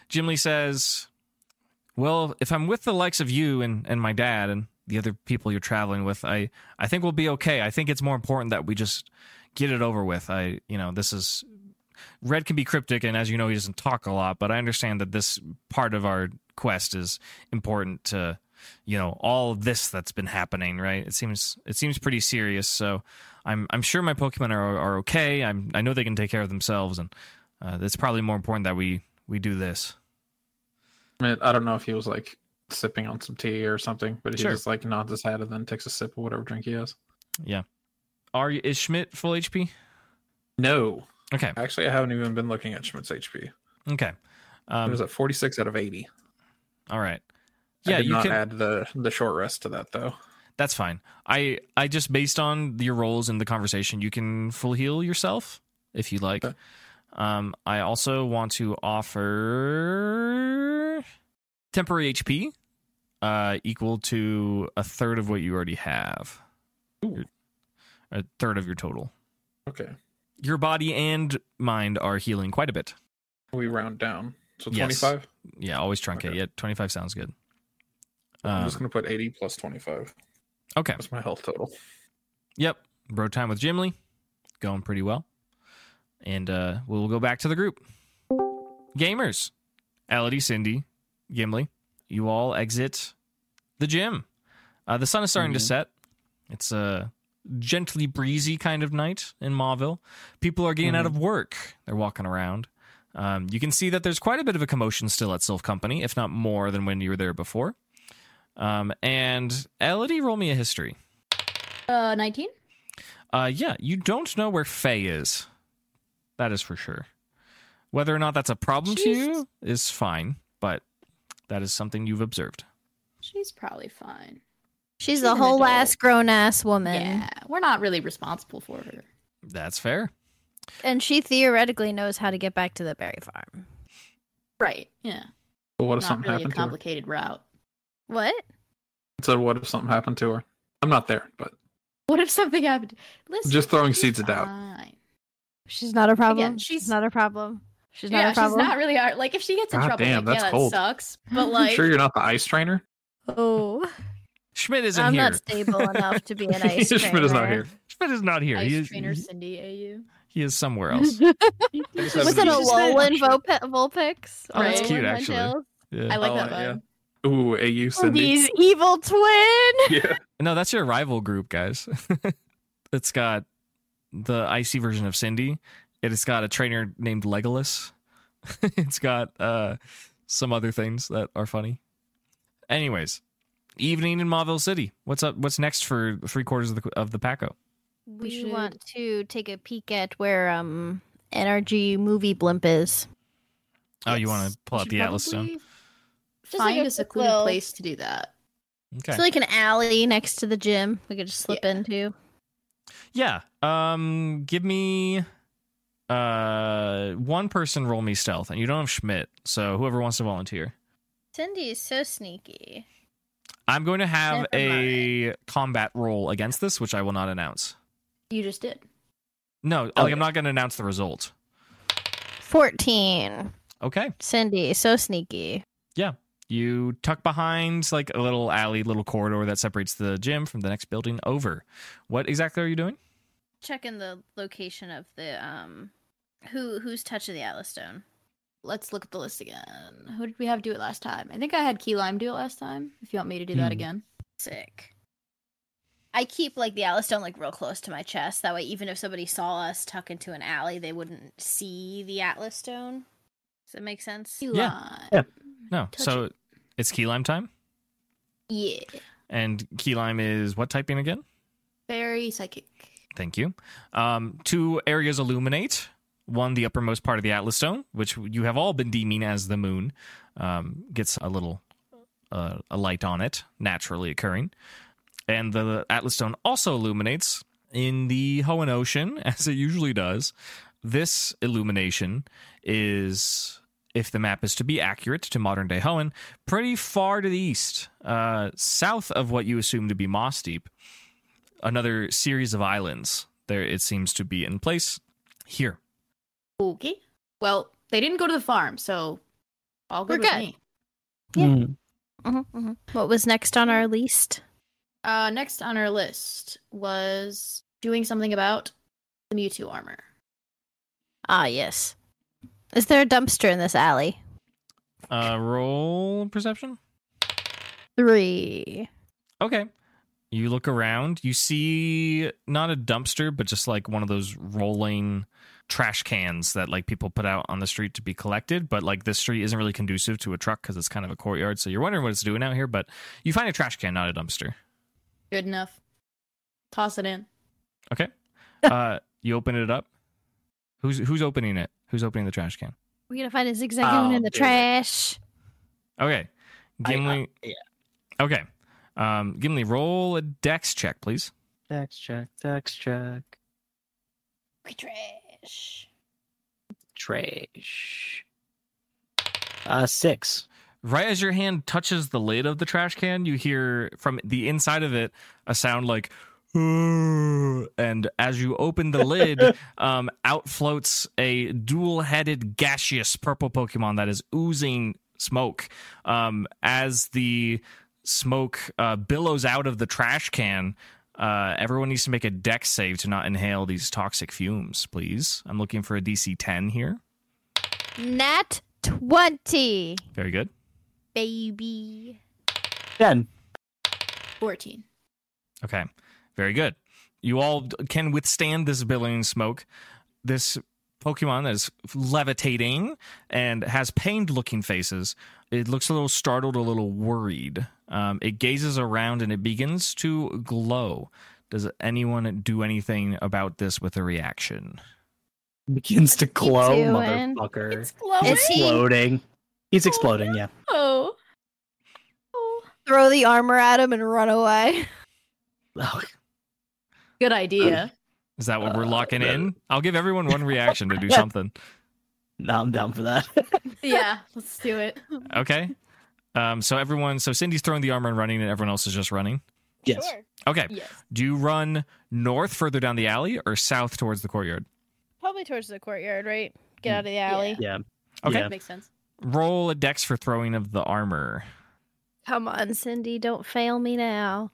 Gimli says, well, if I'm with the likes of you and my dad and the other people you're traveling with, I think we'll be okay. I think it's more important that we just get it over with. This is... Red can be cryptic, and as you know, he doesn't talk a lot, but I understand that this part of our quest is important to, all of this that's been happening, right? It seems pretty serious, so I'm sure my Pokemon are okay. I know they can take care of themselves, and it's probably more important that we do this. I don't know if he was like sipping on some tea or something, but he just like nods his head and then takes a sip of whatever drink he has. Yeah. Is Schmidt full HP? No. Okay. Actually, I haven't even been looking at Schmidt's HP. Okay. It was at 46 out of 80. All right. Yeah, you can add the short rest to that though. That's fine. I just, based on your roles in the conversation, you can full heal yourself if you like. Okay. I also want to offer temporary HP equal to a third of what you already have. Ooh. A third of your total. Okay. Your body and mind are healing quite a bit. We round down. So 25? Yeah, always truncate. Okay. Yeah, 25 sounds good. I'm just going to put 80 plus 25. Okay. That's my health total. Yep. Bro time with Gimli. Going pretty well. And we'll go back to the group. Gamers. Elodie, Cindy, Gimli. You all exit the gym. The sun is starting to set. It's a gently breezy kind of night in Mauville. People are getting out of work. They're walking around. You can see that there's quite a bit of a commotion still at Sylph Company, if not more than when you were there before. And Elodie, roll me a history. 19? Yeah, you don't know where Faye is. That is for sure. Whether or not that's a problem to you is fine, but that is something you've observed. She's probably fine. She's a whole ass grown ass woman. Yeah, we're not really responsible for her. That's fair. And she theoretically knows how to get back to the berry farm. Right, yeah. But what if Not something really happened a complicated route. What? So what if something happened to her? I'm not there, but... What if something happened? Listen, just throwing seeds of doubt. She's not a problem. Again, she's not a problem. She's not a problem. She's not really hard. Like, if she gets in trouble, damn, like, that's cold. That sucks. But, like... Sure you're not the ice trainer? Oh. Schmidt isn't I'm here. not stable enough to be an ice trainer. Schmidt is not here. Schmidt is not here. Ice trainer Cindy AU. He is somewhere else. Was it a Alolan Vulpix? Oh, that's cute, actually. Yeah. I like that one. Yeah. Ooh, AU Cindy. He's evil twin. Yeah. No, that's your rival group, guys. It's got the icy version of Cindy. It's got a trainer named Legolas. It's got some other things that are funny. Anyways, evening in Mauville City. What's up? What's next for 3/4 of the Paco? We want to take a peek at where NRG movie blimp is. Oh, you want to pull out the Atlas Stone? Find a secluded place to do that. Okay. It's like an alley next to the gym. We could just slip into. Yeah. Give me one person roll me stealth, and you don't have Schmidt, so whoever wants to volunteer. Cindy is so sneaky. I'm going to have a combat roll against this, which I will not announce. You just did. No, I'm not going to announce the result. 14. Okay. Cindy, so sneaky. Yeah. You tuck behind like a little alley, little corridor that separates the gym from the next building over. What exactly are you doing? Checking the location of the who's touching the Atlas Stone. Let's look at the list again. Who did we have do it last time? I think I had Key Lime do it last time. If you want me to do that again. Sick. I keep like the Atlas Stone like real close to my chest. That way, even if somebody saw us tuck into an alley, they wouldn't see the Atlas Stone. Does that make sense? Yeah. No. So it's Key Lime time? Yeah. And Key Lime is what typing again? Very psychic. Thank you. 2 areas illuminate. One, the uppermost part of the Atlas Stone, which you have all been deeming as the moon, gets a little a light on it, naturally occurring. And the Atlas Stone also illuminates in the Hoenn Ocean, as it usually does. This illumination is, if the map is to be accurate to modern-day Hoenn, pretty far to the east, south of what you assume to be Moss Deep. Another series of islands there, it seems to be in place here. Okay. Well, they didn't go to the farm, so All good We're with good. me. Yeah. What was next on our list? Next on our list was doing something about the Mewtwo armor. Ah, yes. Is there a dumpster in this alley? Roll perception. 3. Okay. You look around. You see not a dumpster, but just like one of those rolling trash cans that like people put out on the street to be collected. But like this street isn't really conducive to a truck because it's kind of a courtyard. So you're wondering what it's doing out here. But you find a trash can, not a dumpster. Good enough. Toss it in. Okay. You open it up. Who's opening it? Who's opening the trash can? We're gonna find a zigzag in the trash. Okay. Gimli. Yeah. Okay. Gimli, roll a dex check, please. Dex check. Trash. 6. Right as your hand touches the lid of the trash can, you hear from the inside of it a sound like, and as you open the lid, out floats a dual-headed gaseous purple Pokemon that is oozing smoke. As the smoke billows out of the trash can, everyone needs to make a dex save to not inhale these toxic fumes, please. I'm looking for a DC 10 here. Nat 20. Very good. Baby. 10. 14. Okay. Very good. You all can withstand this billowing smoke. This Pokemon that is levitating and has pained-looking faces. It looks a little startled, a little worried. It gazes around and it begins to glow. Does anyone do anything about this with a reaction? Begins to glow, doing? motherfucker. It's glowing. He's exploding. He's exploding, yeah. Oh. Throw the armor at him and run away. Oh, Good idea. Is that what we're locking in? I'll give everyone one reaction to do something. now I'm down for that. Yeah, let's do it. Okay. So Cindy's throwing the armor and running, and everyone else is just running. Yes. Sure. Okay. Yes. Do you run north further down the alley or south towards the courtyard? Probably towards the courtyard, right? Get out of the alley. Yeah. Okay. Yeah. Makes sense. Roll a dex for throwing of the armor. Come on, Cindy, don't fail me now.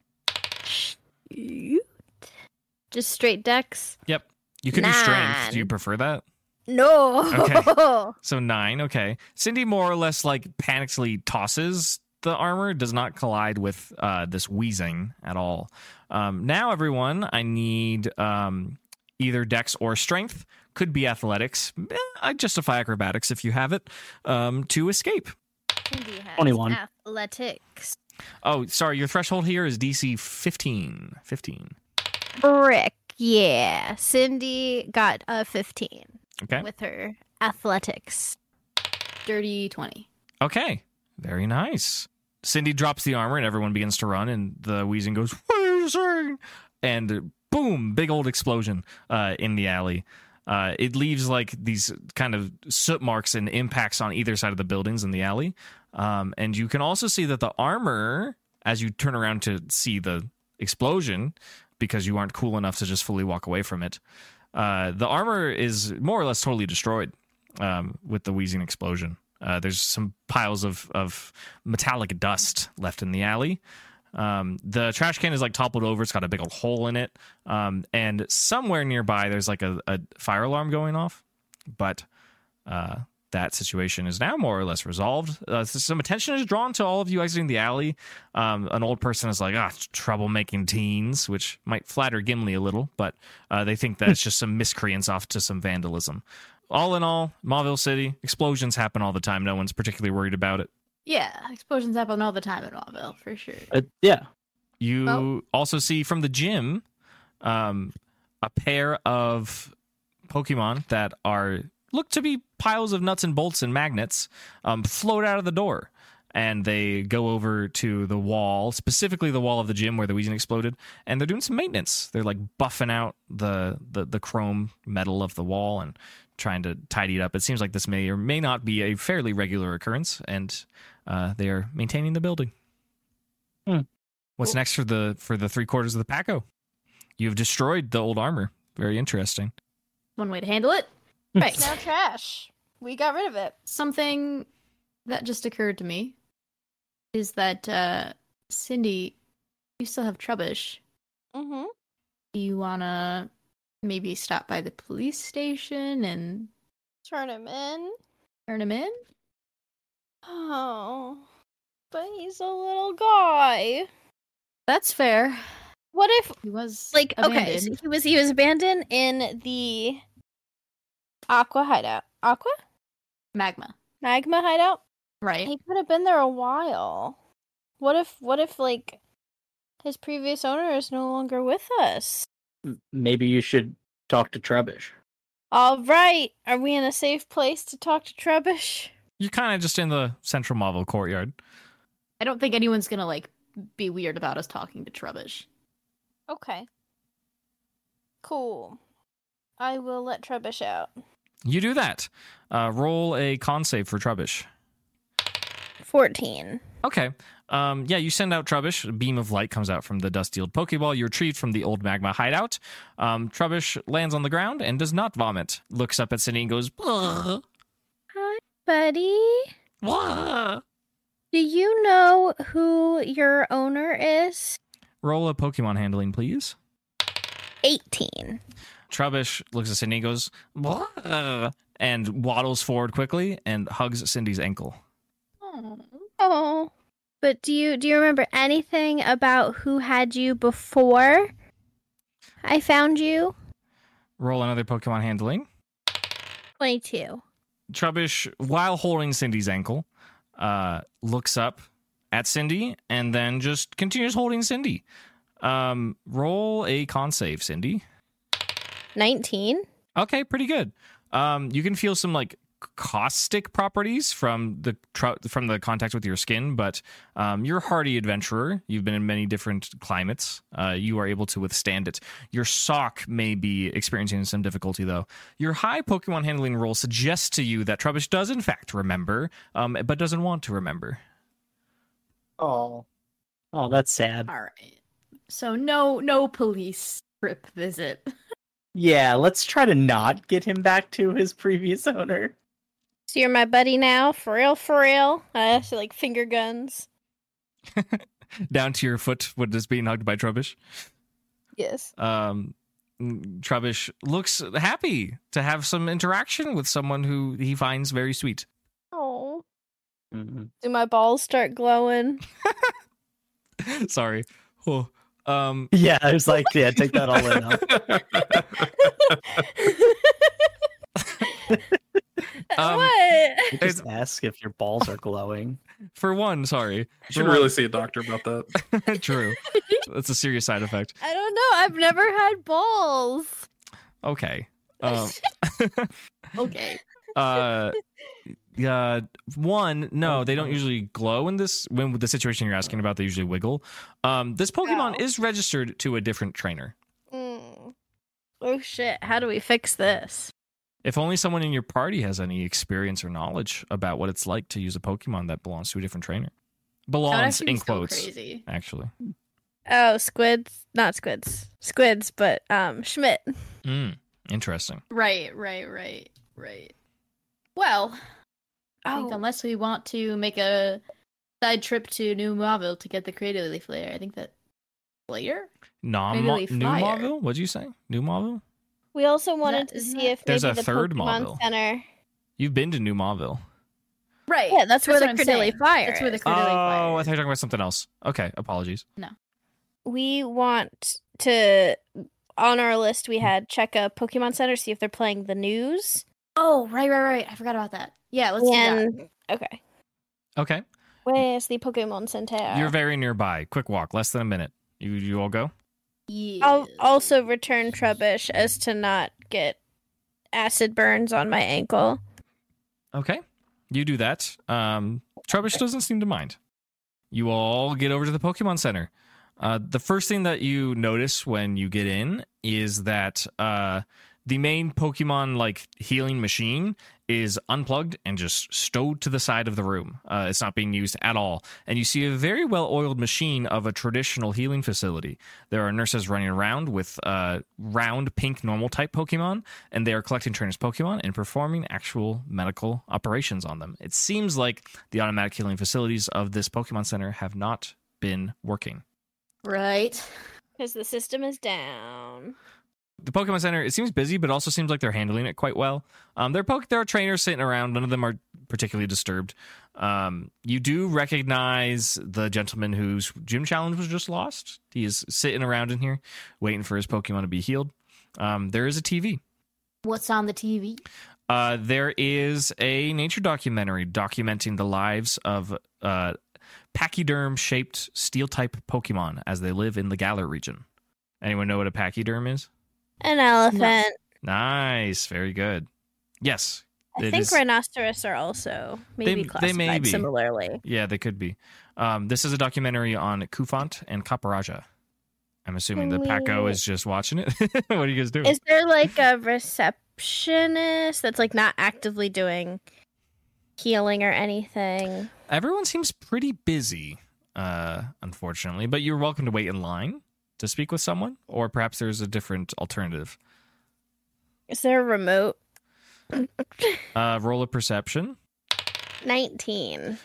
Shoot. Just straight dex? Yep. You can do strength. 9. Do you prefer that? No. Okay. So 9. Okay. Cindy more or less like panically tosses the armor. Does not collide with this wheezing at all. Now, everyone, I need either dex or strength. Could be athletics. I'd justify acrobatics if you have it to escape. Cindy has 21. athletics. Oh, sorry. Your threshold here is DC 15. 15. Brick. Yeah. Cindy got a 15 Okay. with her athletics. Dirty 20. Okay. Very nice. Cindy drops the armor and everyone begins to run, and the wheezing goes, "What are you saying?" And boom, big old explosion in the alley. It leaves like these kind of soot marks and impacts on either side of the buildings in the alley. And you can also see that the armor, as you turn around to see the explosion, because you aren't cool enough to just fully walk away from it, the armor is more or less totally destroyed with the wheezing explosion. There's some piles of metallic dust left in the alley. The trash can is like toppled over. It's got a big old hole in it. And somewhere nearby, there's like a fire alarm going off. But that situation is now more or less resolved. Some attention is drawn to all of you exiting the alley. An old person is like, troublemaking teens, which might flatter Gimli a little, but they think that it's just some miscreants off to some vandalism. All in all, Mauville City, explosions happen all the time. No one's particularly worried about it. Yeah, explosions happen all the time in Mauville, for sure. Yeah. You also see from the gym a pair of Pokemon that look to be piles of nuts and bolts and magnets float out of the door. And they go over to the wall, specifically the wall of the gym where the wheezing exploded, and they're doing some maintenance. They're like buffing out the chrome metal of the wall and trying to tidy it up. It seems like this may or may not be a fairly regular occurrence, and they are maintaining the building. What's next for the 3/4 of the Paco? You've destroyed the old armor. Very interesting. One way to handle it. Right. Now trash. We got rid of it. Something that just occurred to me is that, Cindy, you still have Trubbish. Mm-hmm. Do you want to maybe stop by the police station and Turn him in? turn him in? Oh, but he's a little guy. That's fair. What if, He was like, abandoned. okay, so he was abandoned in the Aqua hideout. Aqua? Magma, Magma hideout? right? He could have been there a while. What if, like, his previous owner is no longer with us? Maybe you should talk to Trubbish. All right. Are we in a safe place to talk to Trubbish? You're kind of just in the central Marvel courtyard. I don't think anyone's gonna like be weird about us talking to Trubbish. Okay. Cool. I will let Trubbish out. You do that. Roll a con save for Trubbish. 14. Okay. Yeah, you send out Trubbish. A beam of light comes out from the dust-healed Pokeball. You retrieve from the old magma hideout. Trubbish lands on the ground and does not vomit. Looks up at Cindy and goes, "Blah, Hi, buddy. blah." Do you know who your owner is? Roll a Pokemon handling, please. 18. Trubbish looks at Cindy and goes, "Blah," and waddles forward quickly and hugs Cindy's ankle. Oh. But do you remember anything about who had you before I found you? Roll another Pokemon handling. 22. Trubbish, while holding Cindy's ankle, looks up at Cindy and then just continues holding Cindy. Roll a con save, Cindy. 19. Okay, pretty good. You can feel some like caustic properties from the contact with your skin, but you're a hardy adventurer. You've been in many different climates. You are able to withstand it. Your sock may be experiencing some difficulty, though. Your high Pokemon handling roll suggests to you that Trubbish does in fact remember, but doesn't want to remember. Oh, that's sad. All right. So no police trip visit. Yeah, let's try to not get him back to his previous owner. So you're my buddy now? For real, for real? I have to, like, finger guns. Down to your foot when it's being hugged by Trubbish. Yes. Trubbish looks happy to have some interaction with someone who he finds very sweet. Oh. Mm-hmm. Do my balls start glowing? Sorry. Oh. Yeah, I was like, yeah, take that all in. What? Just ask if your balls are glowing. For one, sorry. You should really see a doctor about that. True. That's a serious side effect. I don't know. I've never had balls. Okay. Okay. One, no, they don't usually glow in this. When with the situation you're asking about, they usually wiggle. This Pokemon is registered to a different trainer. Oh shit! How do we fix this? If only someone in your party has any experience or knowledge about what it's like to use a Pokemon that belongs to a different trainer. Belongs in quotes, crazy. actually. Oh, squids, not squids, squids, but Schmidt. Interesting. Right. Well, I think Oh, unless we want to make a side trip to New Mauville to get the Cradily Flare, I think that Flare? New Flyer. Mauville? What'd you say? New Mauville? we also wanted to isn't see that- if There's maybe a the third Pokemon Mauville. Center. You've been to New Mauville. Right. Yeah, that's where the what I'm Cradily saying. Flyer That's where the is. Cradily Oh, Flare I thought you is. were talking about something else. Okay, apologies. We want to, on our list, we had check a Pokemon Center, see if they're playing the news. Oh, right. I forgot about that. Yeah, let's do that. And okay, Okay. where's the Pokemon Center? You're very nearby. Quick walk, less than a minute. You all go? Yeah. I'll also return Trubbish as to not get acid burns on my ankle. Okay. You do that. Trubbish doesn't seem to mind. You all get over to the Pokemon Center. The first thing that you notice when you get in is that The main Pokemon like healing machine is unplugged and just stowed to the side of the room. It's not being used at all. And you see a very well-oiled machine of a traditional healing facility. There are nurses running around with round pink normal type Pokemon, and they are collecting trainers' Pokemon and performing actual medical operations on them. It seems like the automatic healing facilities of this Pokemon Center have not been working. Right. Because the system is down. The Pokemon Center, it seems busy, but also seems like they're handling it quite well. There are trainers sitting around. None of them are particularly disturbed. You do recognize the gentleman whose gym challenge was just lost. He is sitting around in here, waiting for his Pokemon to be healed. There is a TV. What's on the TV? There is a nature documentary documenting the lives of pachyderm-shaped steel-type Pokemon as they live in the Galar region. Anyone know what a pachyderm is? An elephant. Nice. Very good. Yes. I think rhinoceros are also maybe classified similarly. Yeah, they could be. This is a documentary on Kufant and Kaparaja. I'm assuming the Paco is just watching it. What are you guys doing? Is there like a receptionist that's like not actively doing healing or anything? Everyone seems pretty busy, unfortunately, but you're welcome to wait in line to speak with someone, or perhaps there's a different alternative. Is there a remote? Roll a perception. 19.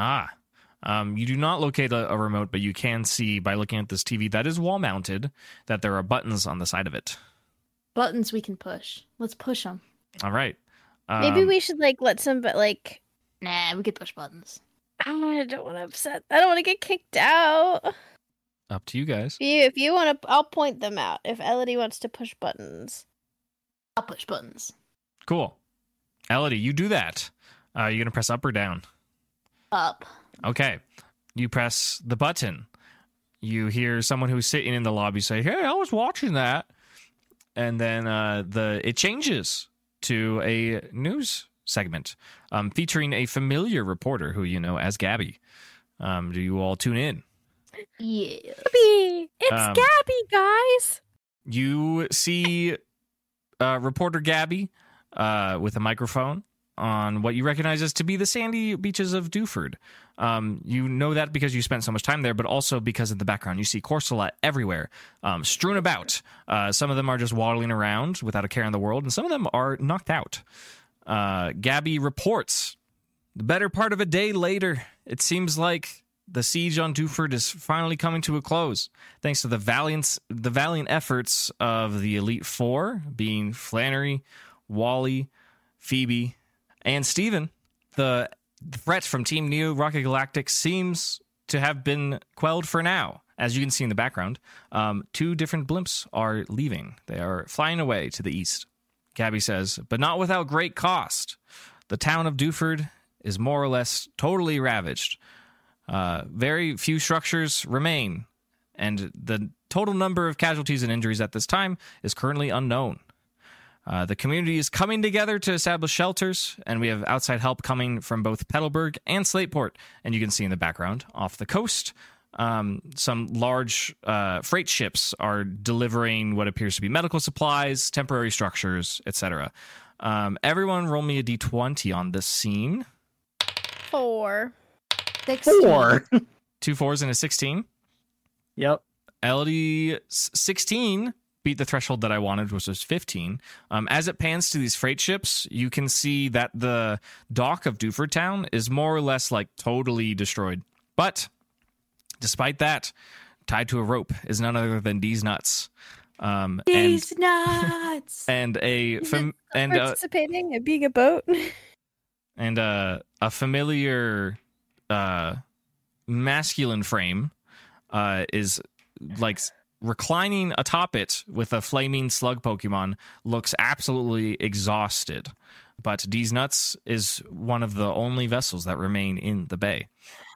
You do not locate a remote, but you can see by looking at this TV that is wall mounted that there are buttons on the side of it. Buttons we can push. Let's push them. All right. Maybe we should let some, but nah, we could push buttons. I don't want to upset. I don't want to get kicked out. Up to you guys. If you want to, I'll point them out. If Elodie wants to push buttons, I'll push buttons. Cool. Elodie, you do that. You're going to press up or down? Up. Okay. You press the button. You hear someone who's sitting in the lobby say, "Hey, I was watching that." And then it changes to a news segment featuring a familiar reporter who you know as Gabby. Do you all tune in? Yeah. Gabby! It's Gabby, guys! You see reporter Gabby with a microphone on what you recognize as to be the sandy beaches of Dewford. You know that because you spent so much time there, but also because in the background you see Corsola everywhere, strewn about. Some of them are just waddling around without a care in the world, and some of them are knocked out. Gabby reports, the better part of a day later, it seems like the siege on Dewford is finally coming to a close, thanks to the valiant efforts of the Elite Four, being Flannery, Wally, Phoebe, and Steven. The threat from Team Neo Rocket Galactic seems to have been quelled for now. As you can see in the background, 2 different blimps are leaving. They are flying away to the east. Gabby says, but not without great cost. The town of Dewford is more or less totally ravaged. Very few structures remain, and the total number of casualties and injuries at this time is currently unknown. The community is coming together to establish shelters, and we have outside help coming from both Petalburg and Slateport. And you can see in the background, off the coast, some large freight ships are delivering what appears to be medical supplies, temporary structures, etc. Everyone roll me a d20 on this scene. 4. 4. 2 4s and a 16. Yep. Elodie 16 beat the threshold that I wanted, which was 15. As it pans to these freight ships, you can see that the dock of Dewford Town is more or less totally destroyed. But despite that, tied to a rope is none other than D's Nuts. These nuts. And participating in being a boat. And a familiar masculine frame is reclining atop it with a flaming slug Pokemon, looks absolutely exhausted. But D's Nuts is one of the only vessels that remain in the bay.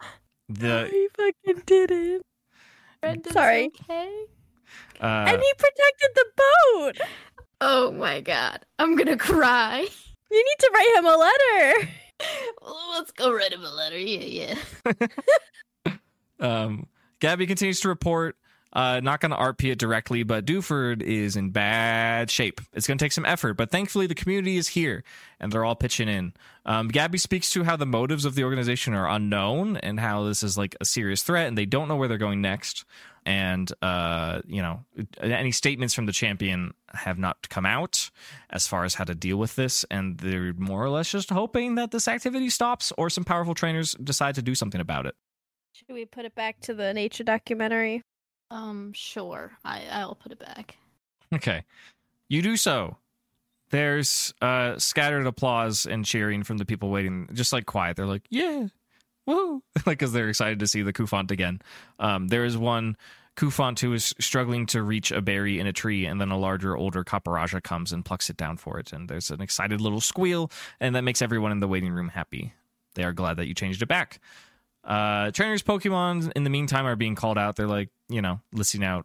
He fucking did it. Brendan's sorry. Okay. And he protected the boat. Oh my god. I'm gonna cry. You need to write him a letter. Well, let's go write him a letter. Yeah. Gabby continues to report. Not going to RP it directly, but Dewford is in bad shape. It's going to take some effort, but thankfully the community is here, and they're all pitching in. Gabby speaks to how the motives of the organization are unknown, and how this is like a serious threat, and they don't know where they're going next. And, any statements from the champion have not come out as far as how to deal with this, and they're more or less just hoping that this activity stops, or some powerful trainers decide to do something about it. Should we put it back to the nature documentary? Sure. I'll put it back. Okay. You do so. There's scattered applause and cheering from the people waiting, just like quiet. They're like, yeah, woo, like, because they're excited to see the Kufant again. There is one Kufant who is struggling to reach a berry in a tree, and then a larger, older Kaparaja comes and plucks it down for it. And there's an excited little squeal, and that makes everyone in the waiting room happy. They are glad that you changed it back. Trainers Pokemon in the meantime are being called out. They're like, listing out,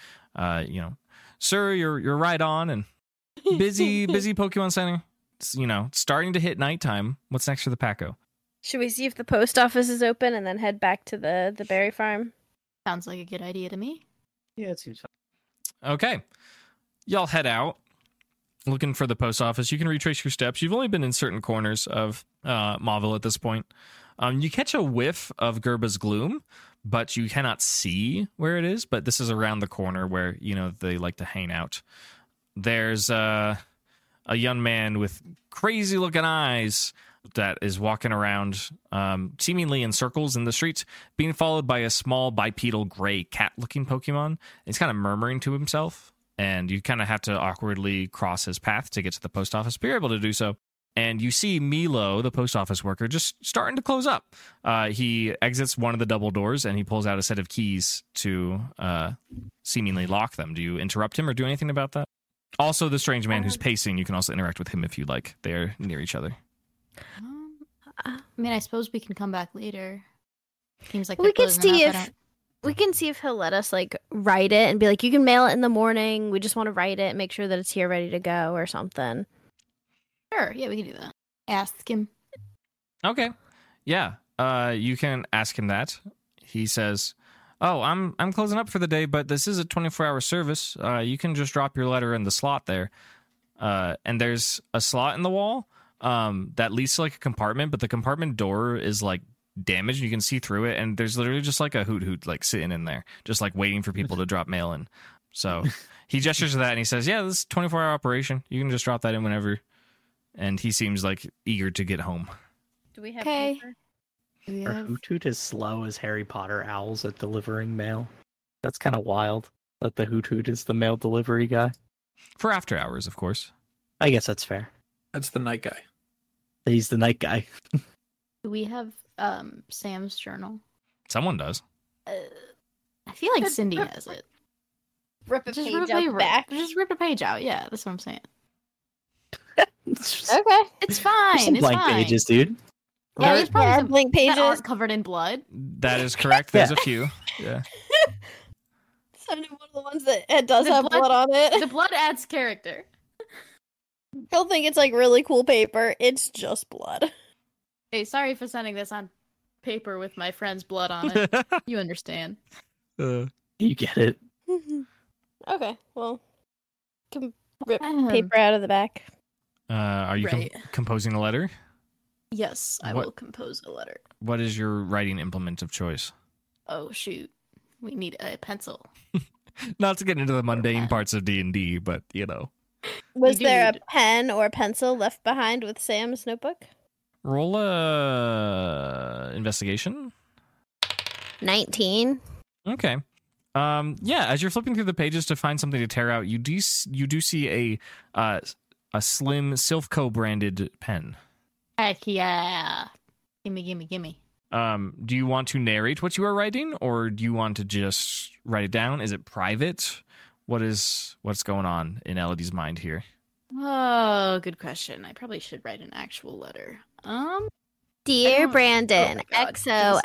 sir, you're right on, and busy Pokemon Center. It's, starting to hit nighttime. What's next for the Paco? Should we see if the post office is open and then head back to the berry farm? Sounds like a good idea to me. Yeah, it seems fine. Okay. Y'all head out looking for the post office. You can retrace your steps. You've only been in certain corners of Mauville at this point. You catch a whiff of Gerba's gloom, but you cannot see where it is. But this is around the corner where, they like to hang out. There's a young man with crazy looking eyes that is walking around seemingly in circles in the streets, being followed by a small bipedal gray cat looking Pokemon. He's kind of murmuring to himself, and you kind of have to awkwardly cross his path to get to the post office, but you're able to do so. And you see Milo, the post office worker, just starting to close up. He exits one of the double doors, and he pulls out a set of keys to seemingly lock them. Do you interrupt him or do anything about that? Also, the strange man who's pacing, you can also interact with him if you like. They're near each other. I suppose we can come back later. Seems like we can see if he'll let us write it and be like, you can mail it in the morning. We just want to write it and make sure that it's here ready to go or something. Sure, yeah, we can do that. Ask him. Okay. Yeah. You can ask him that. He says, "Oh, I'm closing up for the day, but this is a 24-hour service. You can just drop your letter in the slot there." And there's a slot in the wall that leads to a compartment, but the compartment door is damaged. You can see through it, and there's literally just a hoot sitting in there, just waiting for people to drop mail in. So he gestures to that and he says, "Yeah, this is a 24-hour operation. You can just drop that in whenever." And he seems eager to get home. Do we have paper? Are Hoot as slow as Harry Potter owls at delivering mail? That's kind of wild that the Hoot is the mail delivery guy. For after hours, of course. I guess that's fair. That's the night guy. He's the night guy. Do we have Sam's journal? Someone does. I feel like Cindy has it. Rip a page out back. Just rip a page out. Yeah, that's what I'm saying. Okay. It's fine. Some blank pages, dude. Yeah, there's probably some blank pages that aren't covered in blood. That is correct. There's a few. Yeah. Send him one of the ones that does have blood on it. The blood adds character. He'll think it's really cool paper. It's just blood. Hey, sorry for sending this on paper with my friend's blood on it. You understand. You get it. Okay, well, can rip paper out of the back. Are you composing a letter? Yes, I will compose a letter. What is your writing implement of choice? Oh, shoot. We need a pencil. Not to get into the mundane parts of D&D, but, Was there a pen or pencil left behind with Sam's notebook? Roll a investigation. 19. Okay. As you're flipping through the pages to find something to tear out, you do see a slim Silphco branded pen. Heck yeah. Gimme. Do you want to narrate what you are writing, or do you want to just write it down? Is it private? What's going on in Elodie's mind here? Oh, good question. I probably should write an actual letter. Dear Brandon, XO.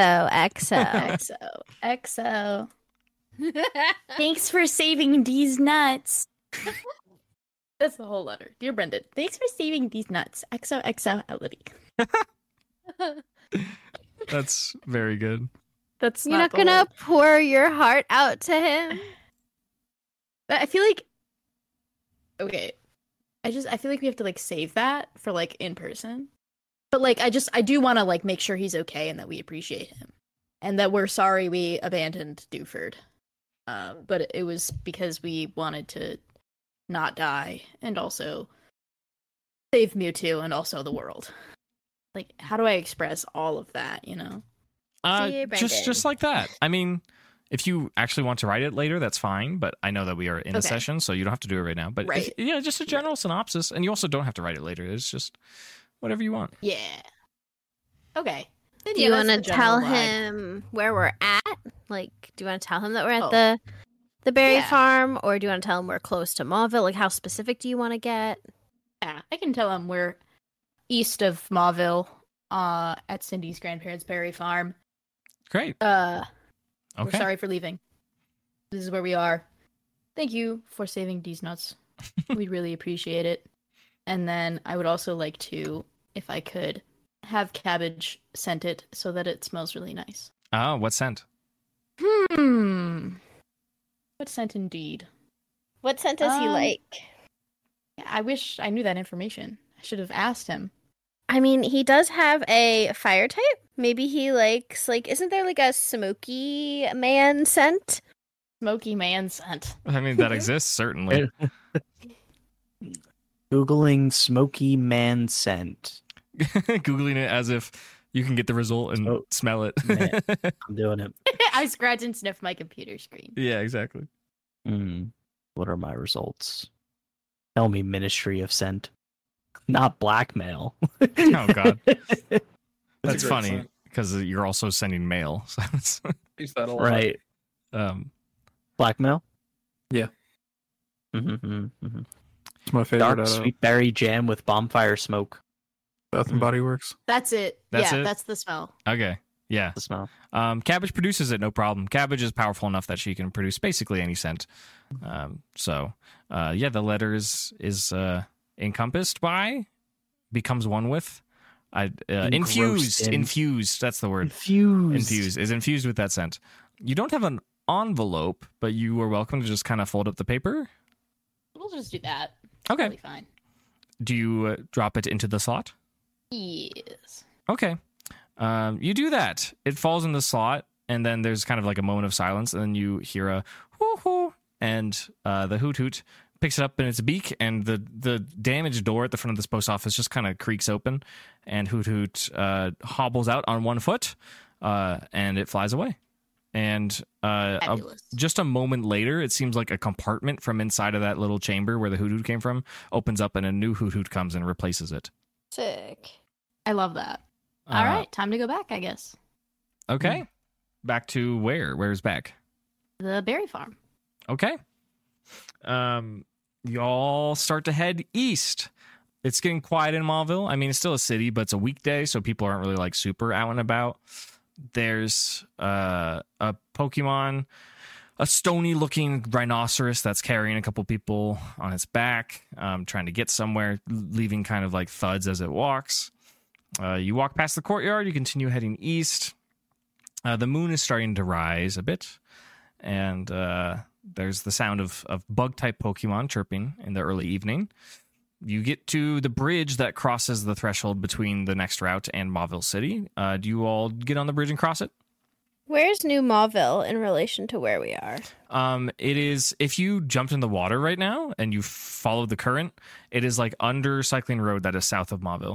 Thanks for saving these nuts. That's the whole letter. Dear Brendan, thanks for saving these nuts. XOXO Elodie. That's very good. That's You're not gonna pour your heart out to him. I feel like okay. I feel like we have to like save that for like in person. But like I do want to like make sure he's okay and that we appreciate him. And that we're sorry we abandoned Dewford. But it was because we wanted to not die and also save Mewtwo and also the world. Like, how do I express all of that, you know? Just like that. I mean, if you actually want to write it later, that's fine. But I know that we are in a session, so you don't have to do it right now. But just a general synopsis. And you also don't have to write it later. It's just whatever you want. Yeah. Okay. Do you want to tell him where we're at? Like, do you want to tell him that we're at the berry farm? Or do you want to tell him we're close to Mauville? Like, how specific do you want to get? Yeah, I can tell him we're east of Mauville, at Cindy's grandparents' berry farm. Great. We're sorry for leaving. This is where we are. Thank you for saving these nuts. We really appreciate it. And then I would also like to, if I could, have Cabbage scent it so that it smells really nice. Oh, what scent? What scent indeed? What scent does he like? I wish I knew that information. I should have asked him. I mean, he does have a fire type. Maybe he likes, like, isn't there like a smoky man scent? Smoky man scent. I mean, that exists, certainly. Googling smoky man scent. Googling it as if you can get the result and smell it. Man, I'm doing it. I scratch and sniff my computer screen. Yeah, exactly. What are my results? Tell me, Ministry of Scent. Not blackmail. Oh, God. That's funny, because you're also sending mail. So Use that a lot. Right. Blackmail? Yeah. It's my favorite. Dark sweet berry jam with bonfire smoke. Bath and Body Works. That's it. That's the smell. Okay. Yeah. The smell. Cabbage produces it, no problem. Cabbage is powerful enough that she can produce basically any scent. The letter is encompassed by, becomes one with, infused. That's the word. Infused with that scent. You don't have an envelope, but you are welcome to just kind of fold up the paper. We'll just do that. Okay. Totally fine. Do you drop it into the slot? Yes. Okay. You do that. It falls in the slot, and then there's kind of like a moment of silence, and then you hear a hoo-hoo, and the hoot-hoot picks it up in its beak, and the damaged door at the front of this post office just kind of creaks open, and hoot-hoot hobbles out on one foot, and it flies away. And just a moment later, it seems like a compartment from inside of that little chamber where the hoot-hoot came from opens up, and a new hoot-hoot comes and replaces it. Sick. I love that. All right, time to go back, I guess. Okay. Back to where? Where's back? The berry farm. Okay. Y'all start to head east. It's getting quiet in Mauville. I mean, it's still a city, but it's a weekday, so people aren't really like super out and about. There's a Pokemon, a stony-looking rhinoceros that's carrying a couple people on its back, trying to get somewhere, leaving kind of like thuds as it walks. You walk past the courtyard, you continue heading east. The moon is starting to rise a bit, and there's the sound of bug-type Pokemon chirping in the early evening. You get to the bridge that crosses the threshold between the next route and Mauville City. Do you all get on the bridge and cross it? Where's New Mauville in relation to where we are? It is, if you jumped in the water right now and you followed the current, it is like under Cycling Road that is south of Mauville.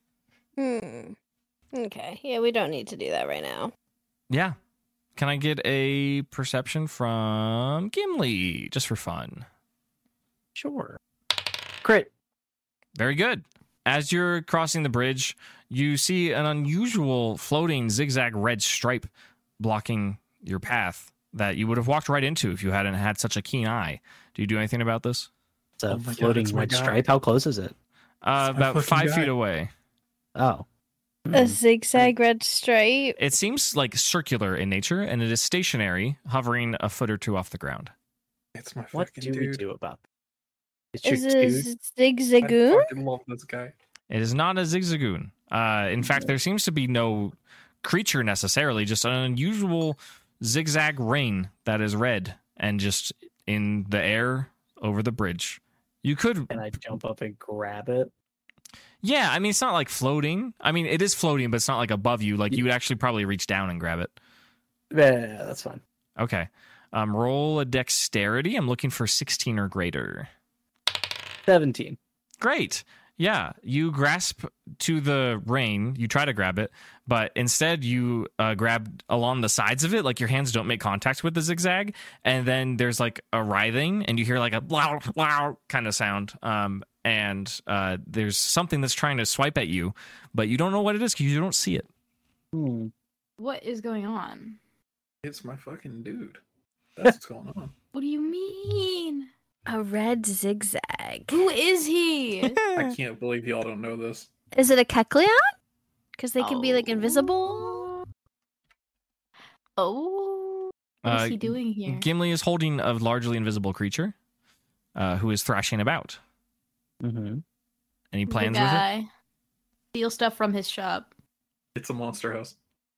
Okay. Yeah, we don't need to do that right now. Yeah. Can I get a perception from Gimli, just for fun? Sure. Crit. Very good. As you're crossing the bridge, you see an unusual floating zigzag red stripe blocking your path that you would have walked right into if you hadn't had such a keen eye. Do you do anything about this? It's a floating red stripe. How close is it? About 5 feet away. Oh. A zigzag red stripe? It seems like circular in nature, and it is stationary, hovering a foot or two off the ground. It's my What fucking do dude. we do about that? Is it a zigzagoon? I fucking love this guy. It is not a zigzagoon. In fact, there seems to be no creature necessarily, just an unusual zigzag rain that is red and just in the air over the bridge. You could... Can I jump up and grab it? Yeah, I mean, it's not like floating. I mean, it is floating, but it's not like above you. Like, you would actually probably reach down and grab it. Yeah, that's fine. Okay. Roll a dexterity. I'm looking for 16 or greater. 17. Great. Yeah, you grasp to the rein. You try to grab it, but instead you grab along the sides of it, like your hands don't make contact with the zigzag, and then there's like a writhing, and you hear like a blah, blah kind of sound, and there's something that's trying to swipe at you, but you don't know what it is because you don't see it. What is going on? It's my fucking dude. That's what's going on. What do you mean? A red zigzag. Who is he? I can't believe y'all don't know this. Is it a Kecleon? Because they can be like invisible. Oh. What is he doing here? Gimli is holding a largely invisible creature who is thrashing about. Mm-hmm. Any plans with it? Steal stuff from his shop. It's a monster house.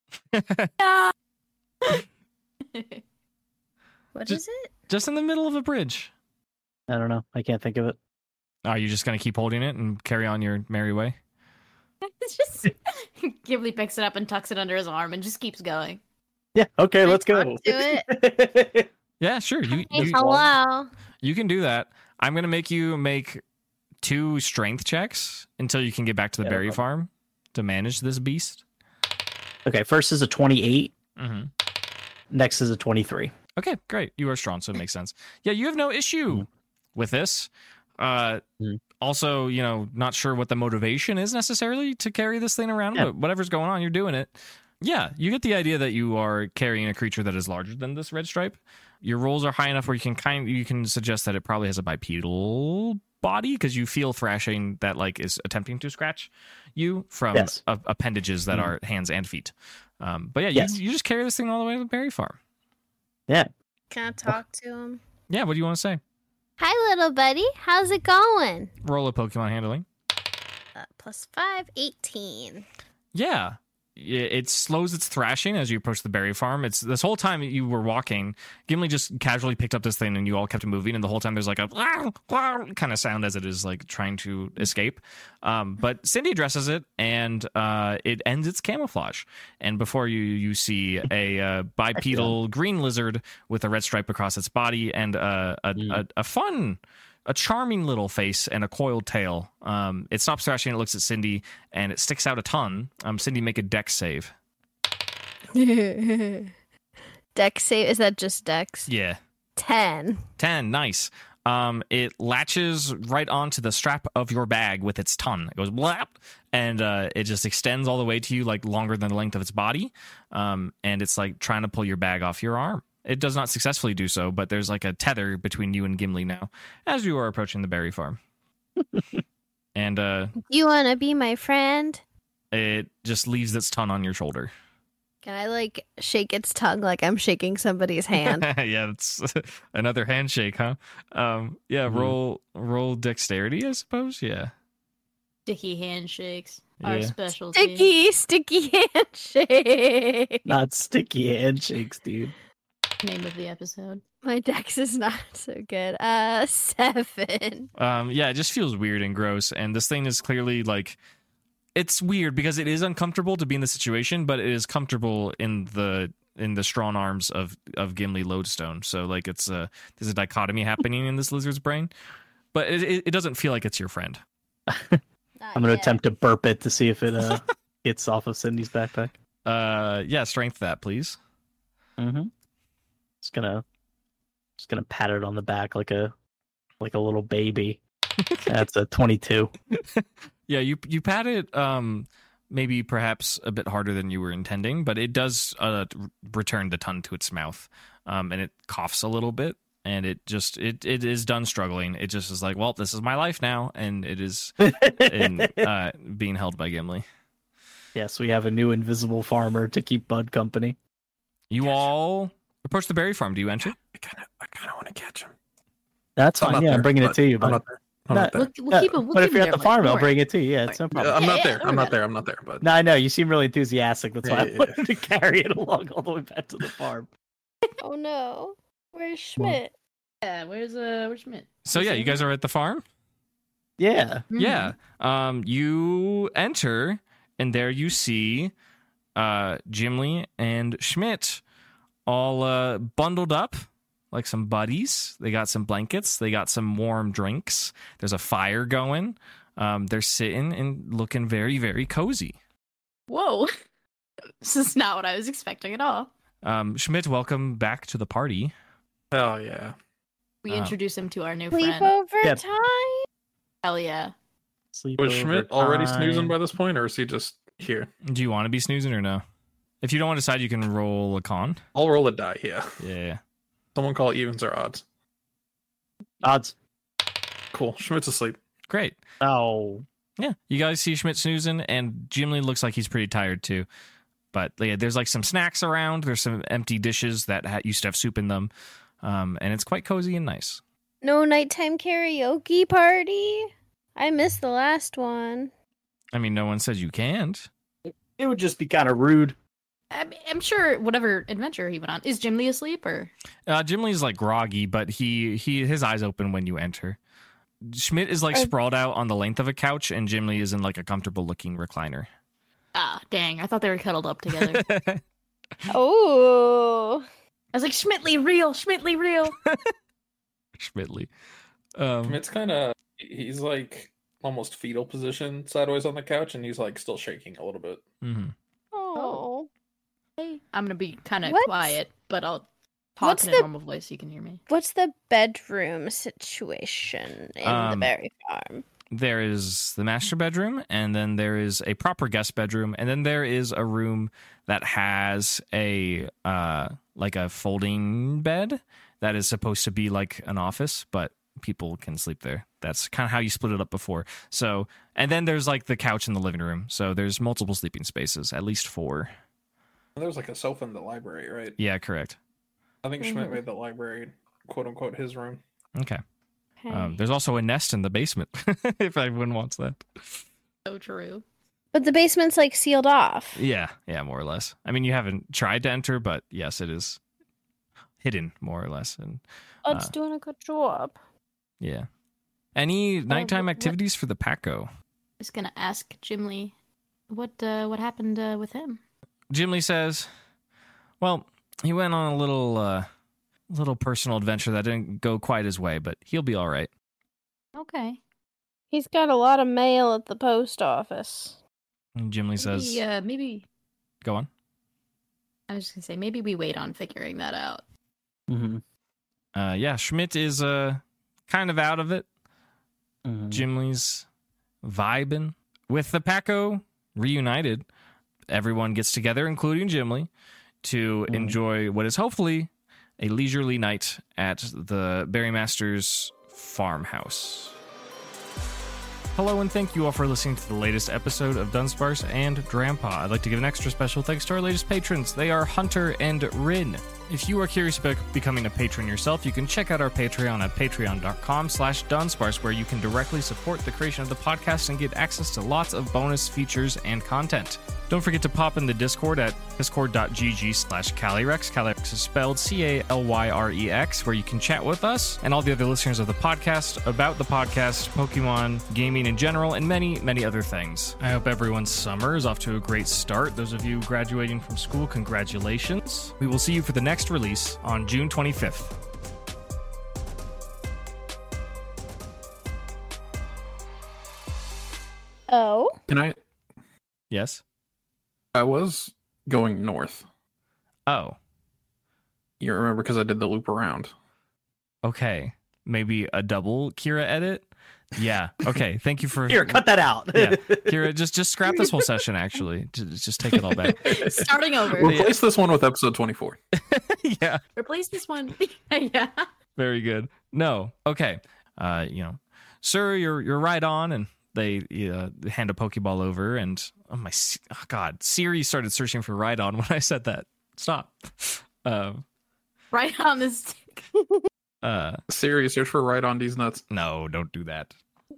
What is it? Just in the middle of a bridge. I don't know. I can't think of it. Are you just going to keep holding it and carry on your merry way? It's just Ghibli picks it up and tucks it under his arm and just keeps going. Yeah. Okay. Let's go. Do it. Yeah, sure. Hello. You can do that. I'm going to make you make 2 strength checks until you can get back to the berry farm to manage this beast. Okay. First is a 28. Mm-hmm. Next is a 23. Okay, great. You are strong, so it makes sense. Yeah, you have no issue with this. Also, not sure what the motivation is necessarily to carry this thing around, but whatever's going on, you're doing it. Yeah, you get the idea that you are carrying a creature that is larger than this red stripe. Your rolls are high enough where you can suggest that it probably has a bipedal body because you feel thrashing that is attempting to scratch you from appendages that are hands and feet. But yeah, you just carry this thing all the way to the berry farm. Yeah. Can I talk to him? Yeah, what do you want to say? Hi, little buddy. How's it going? Roll a Pokemon handling. +5, 18. Yeah. It slows its thrashing as you approach the berry farm. It's this whole time you were walking, Gimli just casually picked up this thing and you all kept it moving, and the whole time there's like a kind of sound as it is like trying to escape. But Cindy addresses it and it ends its camouflage. And before you see a bipedal green lizard with a red stripe across its body and a charming little face and a coiled tail. It stops thrashing, it looks at Cindy, and it sticks out a ton. Cindy, make a dex save. Dex save? Is that just dex? Yeah. 10. 10, nice. It latches right onto the strap of your bag with its tongue. It goes blap, and it just extends all the way to you, like longer than the length of its body. And it's like trying to pull your bag off your arm. It does not successfully do so, but there's like a tether between you and Gimli now as you are approaching the berry farm. And you want to be my friend? It just leaves its tongue on your shoulder. Can I shake its tongue like I'm shaking somebody's hand? Yeah, it's another handshake, huh? Yeah, roll dexterity, I suppose. Yeah. Sticky handshakes. Our specialty. Sticky handshake. Not sticky handshakes, dude. Name of the episode. My dex is not so good. 7. Yeah, it just feels weird and gross, and this thing is clearly it's weird because it is uncomfortable to be in the situation, but it is comfortable in the strong arms of Gimli Lodestone. So there's a dichotomy happening in this lizard's brain, but it doesn't feel like it's your friend. I'm gonna attempt to burp it to see if it gets off of Cindy's backpack. Yeah, strength that, please. Mm-hmm. Just gonna pat it on the back like a little baby. That's a 22. Yeah, you pat it maybe perhaps a bit harder than you were intending, but it does return the tongue to its mouth, and it coughs a little bit, and it is done struggling. It just is like, well, this is my life now, and it is being held by Gimli. Yes, we have a new invisible farmer to keep Bud company. You all approach the berry farm. Do you enter? I kind of want to catch him. That's fine. Yeah, I'm bringing it to you, I'm bud. No, we'll keep it. But if you're at the farm, I'll bring it to you. Yeah, it's no problem. I'm not there. I'm not there. But no, I know you seem really enthusiastic. That's why I wanted to carry it along all the way back to the farm. Oh no, where's Schmidt? Yeah, where's Schmidt? So yeah, you guys are at the farm. Yeah, yeah. You enter, and there you see Gimli and Schmidt all bundled up like some buddies. They got some blankets. They got some warm drinks. There's a fire going. They're sitting and looking very, very cozy. Whoa. This is not what I was expecting at all. Schmidt, welcome back to the party. Oh, yeah. We introduce him to our new friend. Sleepover time? Hell yeah. Was Schmidt already snoozing by this point, or is he just here? Do you want to be snoozing or no? If you don't want to decide, you can roll a con. I'll roll a die, yeah. Yeah. Someone call evens or odds. Odds. Cool. Schmidt's asleep. Great. Oh. Yeah. You guys see Schmidt snoozing, and Gimli looks like he's pretty tired too. But yeah, there's like some snacks around. There's some empty dishes that used to have soup in them. And it's quite cozy and nice. No nighttime karaoke party? I missed the last one. I mean, no one said you can't. It would just be kind of rude. I'm sure whatever adventure he went on. Is Gimli asleep or? Gimli's like groggy, but his eyes open when you enter. Schmidt is like sprawled out on the length of a couch, and Gimli is in like a comfortable looking recliner. Ah, dang. I thought they were cuddled up together. Oh. I was like, Schmidtly real. Schmidtly. Schmidt's kind of, he's like almost fetal position sideways on the couch, and he's like still shaking a little bit. Mm-hmm. Oh. Hey, I'm going to be kind of quiet, but I'll talk in a normal voice so you can hear me. What's the bedroom situation in the berry farm? There is the master bedroom, and then there is a proper guest bedroom, and then there is a room that has a like a folding bed that is supposed to be like an office, but people can sleep there. That's kind of how you split it up before. So, and then there's like the couch in the living room. So there's multiple sleeping spaces, at least 4. There's like a sofa in the library, right? Yeah, correct. I think Schmidt made the library, quote unquote, his room. Okay. There's also a nest in the basement, if anyone wants that. So true. But the basement's like sealed off. Yeah, more or less. I mean, you haven't tried to enter, but yes, it is hidden, more or less. And it's doing a good job. Yeah. Any nighttime activities for the Paco? I was gonna ask Gimli what happened with him. Gimli says, well, he went on a little personal adventure that didn't go quite his way, but he'll be all right. Okay. He's got a lot of mail at the post office. And Gimli says, maybe. Go on. I was just gonna say maybe we wait on figuring that out. Mm-hmm. Yeah, Schmidt is kind of out of it. Mm-hmm. Gimli's vibing. With the Paco reunited, everyone gets together, including Gimli, to enjoy what is hopefully a leisurely night at the Berrymaster's farmhouse. Hello and thank you all for listening to the latest episode of Dunsparce and Drampa. I'd like to give an extra special thanks to our latest patrons. They are Hunter and Rin. If you are curious about becoming a patron yourself, you can check out our Patreon at patreon.com/Dunsparce, where you can directly support the creation of the podcast and get access to lots of bonus features and content. Don't forget to pop in the Discord at discord.gg/Calyrex. Calyrex is spelled Calyrex, where you can chat with us and all the other listeners of the podcast about the podcast, Pokemon, gaming in general, and many, many other things. I hope everyone's summer is off to a great start. Those of you graduating from school, congratulations. We will see you for the next release on June 25th. Oh? Can I? Yes? I was going north. Oh. You remember because I did the loop around. Okay. Maybe a double Kira edit? Yeah. Okay. Thank you for... Here, cut that out. Yeah. Kira, just scrap this whole session, actually. Just take it all back. Starting over. Replace this one with episode 24. Yeah. Replace this one. Yeah. Very good. No. Okay. Sir, you're right on, and they hand a Pokeball over, and God, Siri started searching for Rhydon when I said that. Stop. Right on the stick. Siri, search for Rhydon these nuts. No, don't do that.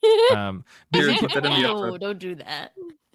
Dude, put that in the No, episode. don't do that.